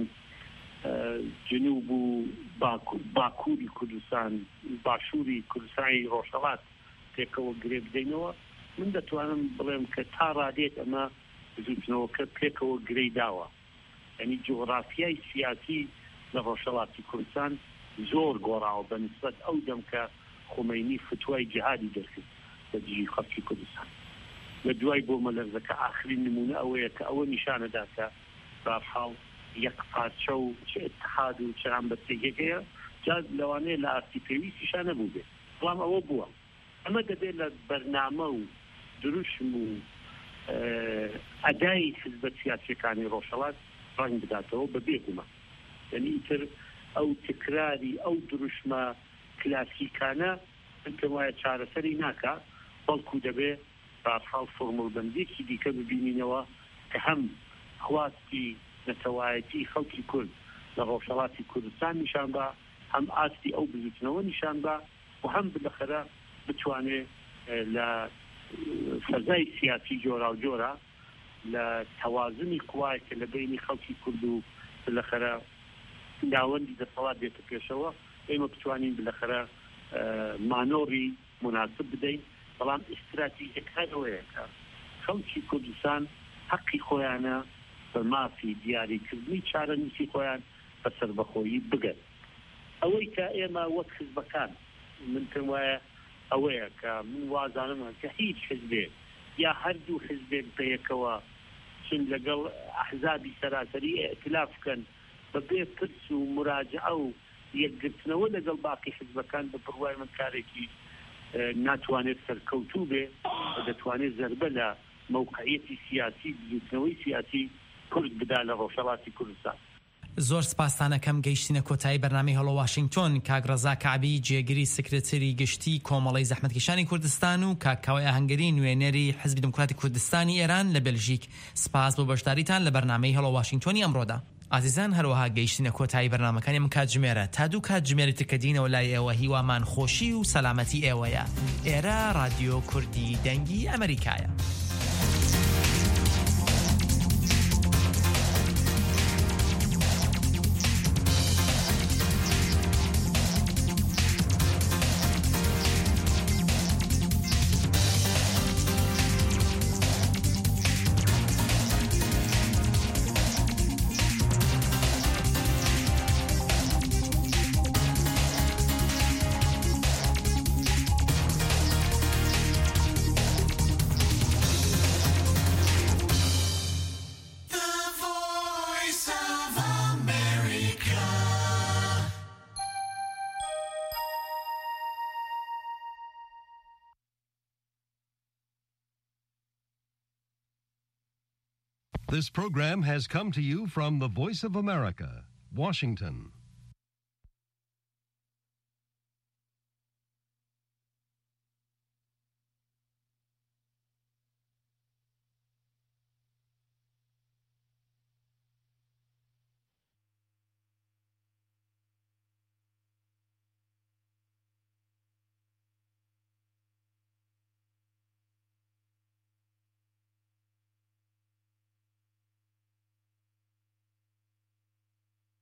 جنوب و باکووری کوردستان باشووری کوردستانی ڕۆژهەڵات پێکەوە گرێ بدەینەوە من دەتوانم بڵێم کە تا ڕادێت ئەمە بزوتنەوەکە پێکەوە گرەی داوە یعنی جغرافیای سیاسی لە ڕۆژهەڵاتی کوردستان زۆر گۆڕاوە بە نسبەت ئەو دەم کە خومەینی فتوای جیهادی دەرکرد لە دژی خەڵکی کوردستان لە دوای بۆ مەلەرزەکە ئاخرین نمونە ئەوەیە کە ئەوە نیشانەدا کە بەحاڵ یەک پارچە و چه اتحاد و چه هەمبەستێکەیە جا لەوانەیە لە ئاستی پێویستیشان نەبوو بێت بەڵام ئەوە بووە ئەمە دەبێت لە بەرنامە و دروشم و ئەدای حزبە سیاسیەکانی ڕۆژهەڵات ڕەنگ بداتەوە بە بێگومان یعنی ئیتر ئەو تکراری ئەو دروشمە کلاسیکانە من پێم وایە چارەسەری ناکا بەڵکو دەبێت بەحاڵ فۆرموڵبەندێکی دیکە ببینینەوە کە هەم خواستی نەتەوایەتی خەڵکی کورد لە ڕۆژهەڵاتی کوردستان نیشان بە هەم ئاستی ئەو بزوتنەوە نیشان بە و هەم بلەخەرە بتوانێت لە فەزای سیاسی جۆرا و جۆرە لە تەوازنی قوای کە لە بینی خەڵکی کورد و بلەخەرە داوەندی دەسەڵات بێتە پێشەوە ئێمە بتوانین بلەخەرە مانۆڕی مناسب بدەین بەڵام ئیستراتیژیەکانەوەیە کە خەڵکی کوردستان حەقی خۆیانە بە مافی دیاریکردنی چارەنووسی خۆیان بەسەر بەخۆیی بگەن ئەوەی کە ئێمە وەک حزبەکان من پێم وایە ئەوەیە کە من وازانم کە هیچ حزبێ یا هەردوو حزبێک بەیەکەوە چون لەگەڵ ئەحزابی سەراسەری ئێتلاف بکەن بەبێ پرس و مراجعە و یەکگرتنەوە لەگەڵ باقی حزبەکان بە بڕوای من کارێکی ناتوانێت سەرکەوتوو بێ و دەتوانێت زەربە لە موقعیەتی سیاسی بزوتنەوەی سیاسی کورد بدا لە ڕۆژهەڵاتی کوردستان. زۆر سپاسانەکەم گەیشتینە کۆتایی بەرنامەی هەڵۆ واشنگتۆن کاک ڕەزا کەعبی جێگیری سکرتێری گشتی کۆمەڵەی زەحمەتکێشانی کوردستان و کاکاوای ئاهەنگەری نوێنەری حزبی دموکراتی کوردستانی ئێران لە بێلژیک سپاس بۆ بەشداریتان لە بەرنامەی هەڵۆ واشنگتۆنی ئەمڕۆدا. ئازیزان هەروەها گەیشتینە کۆتایی بەرنامەکانی من کاتژمێرە تا دوو کاتژمێری تکەدینەوە لای ئێوە هیوامان خۆشی و سەلامەتی ئێوەیە. ئێرە رادیۆ کوردی دەنگی ئەمریکایە. This program has come to you from the Voice of America, Washington.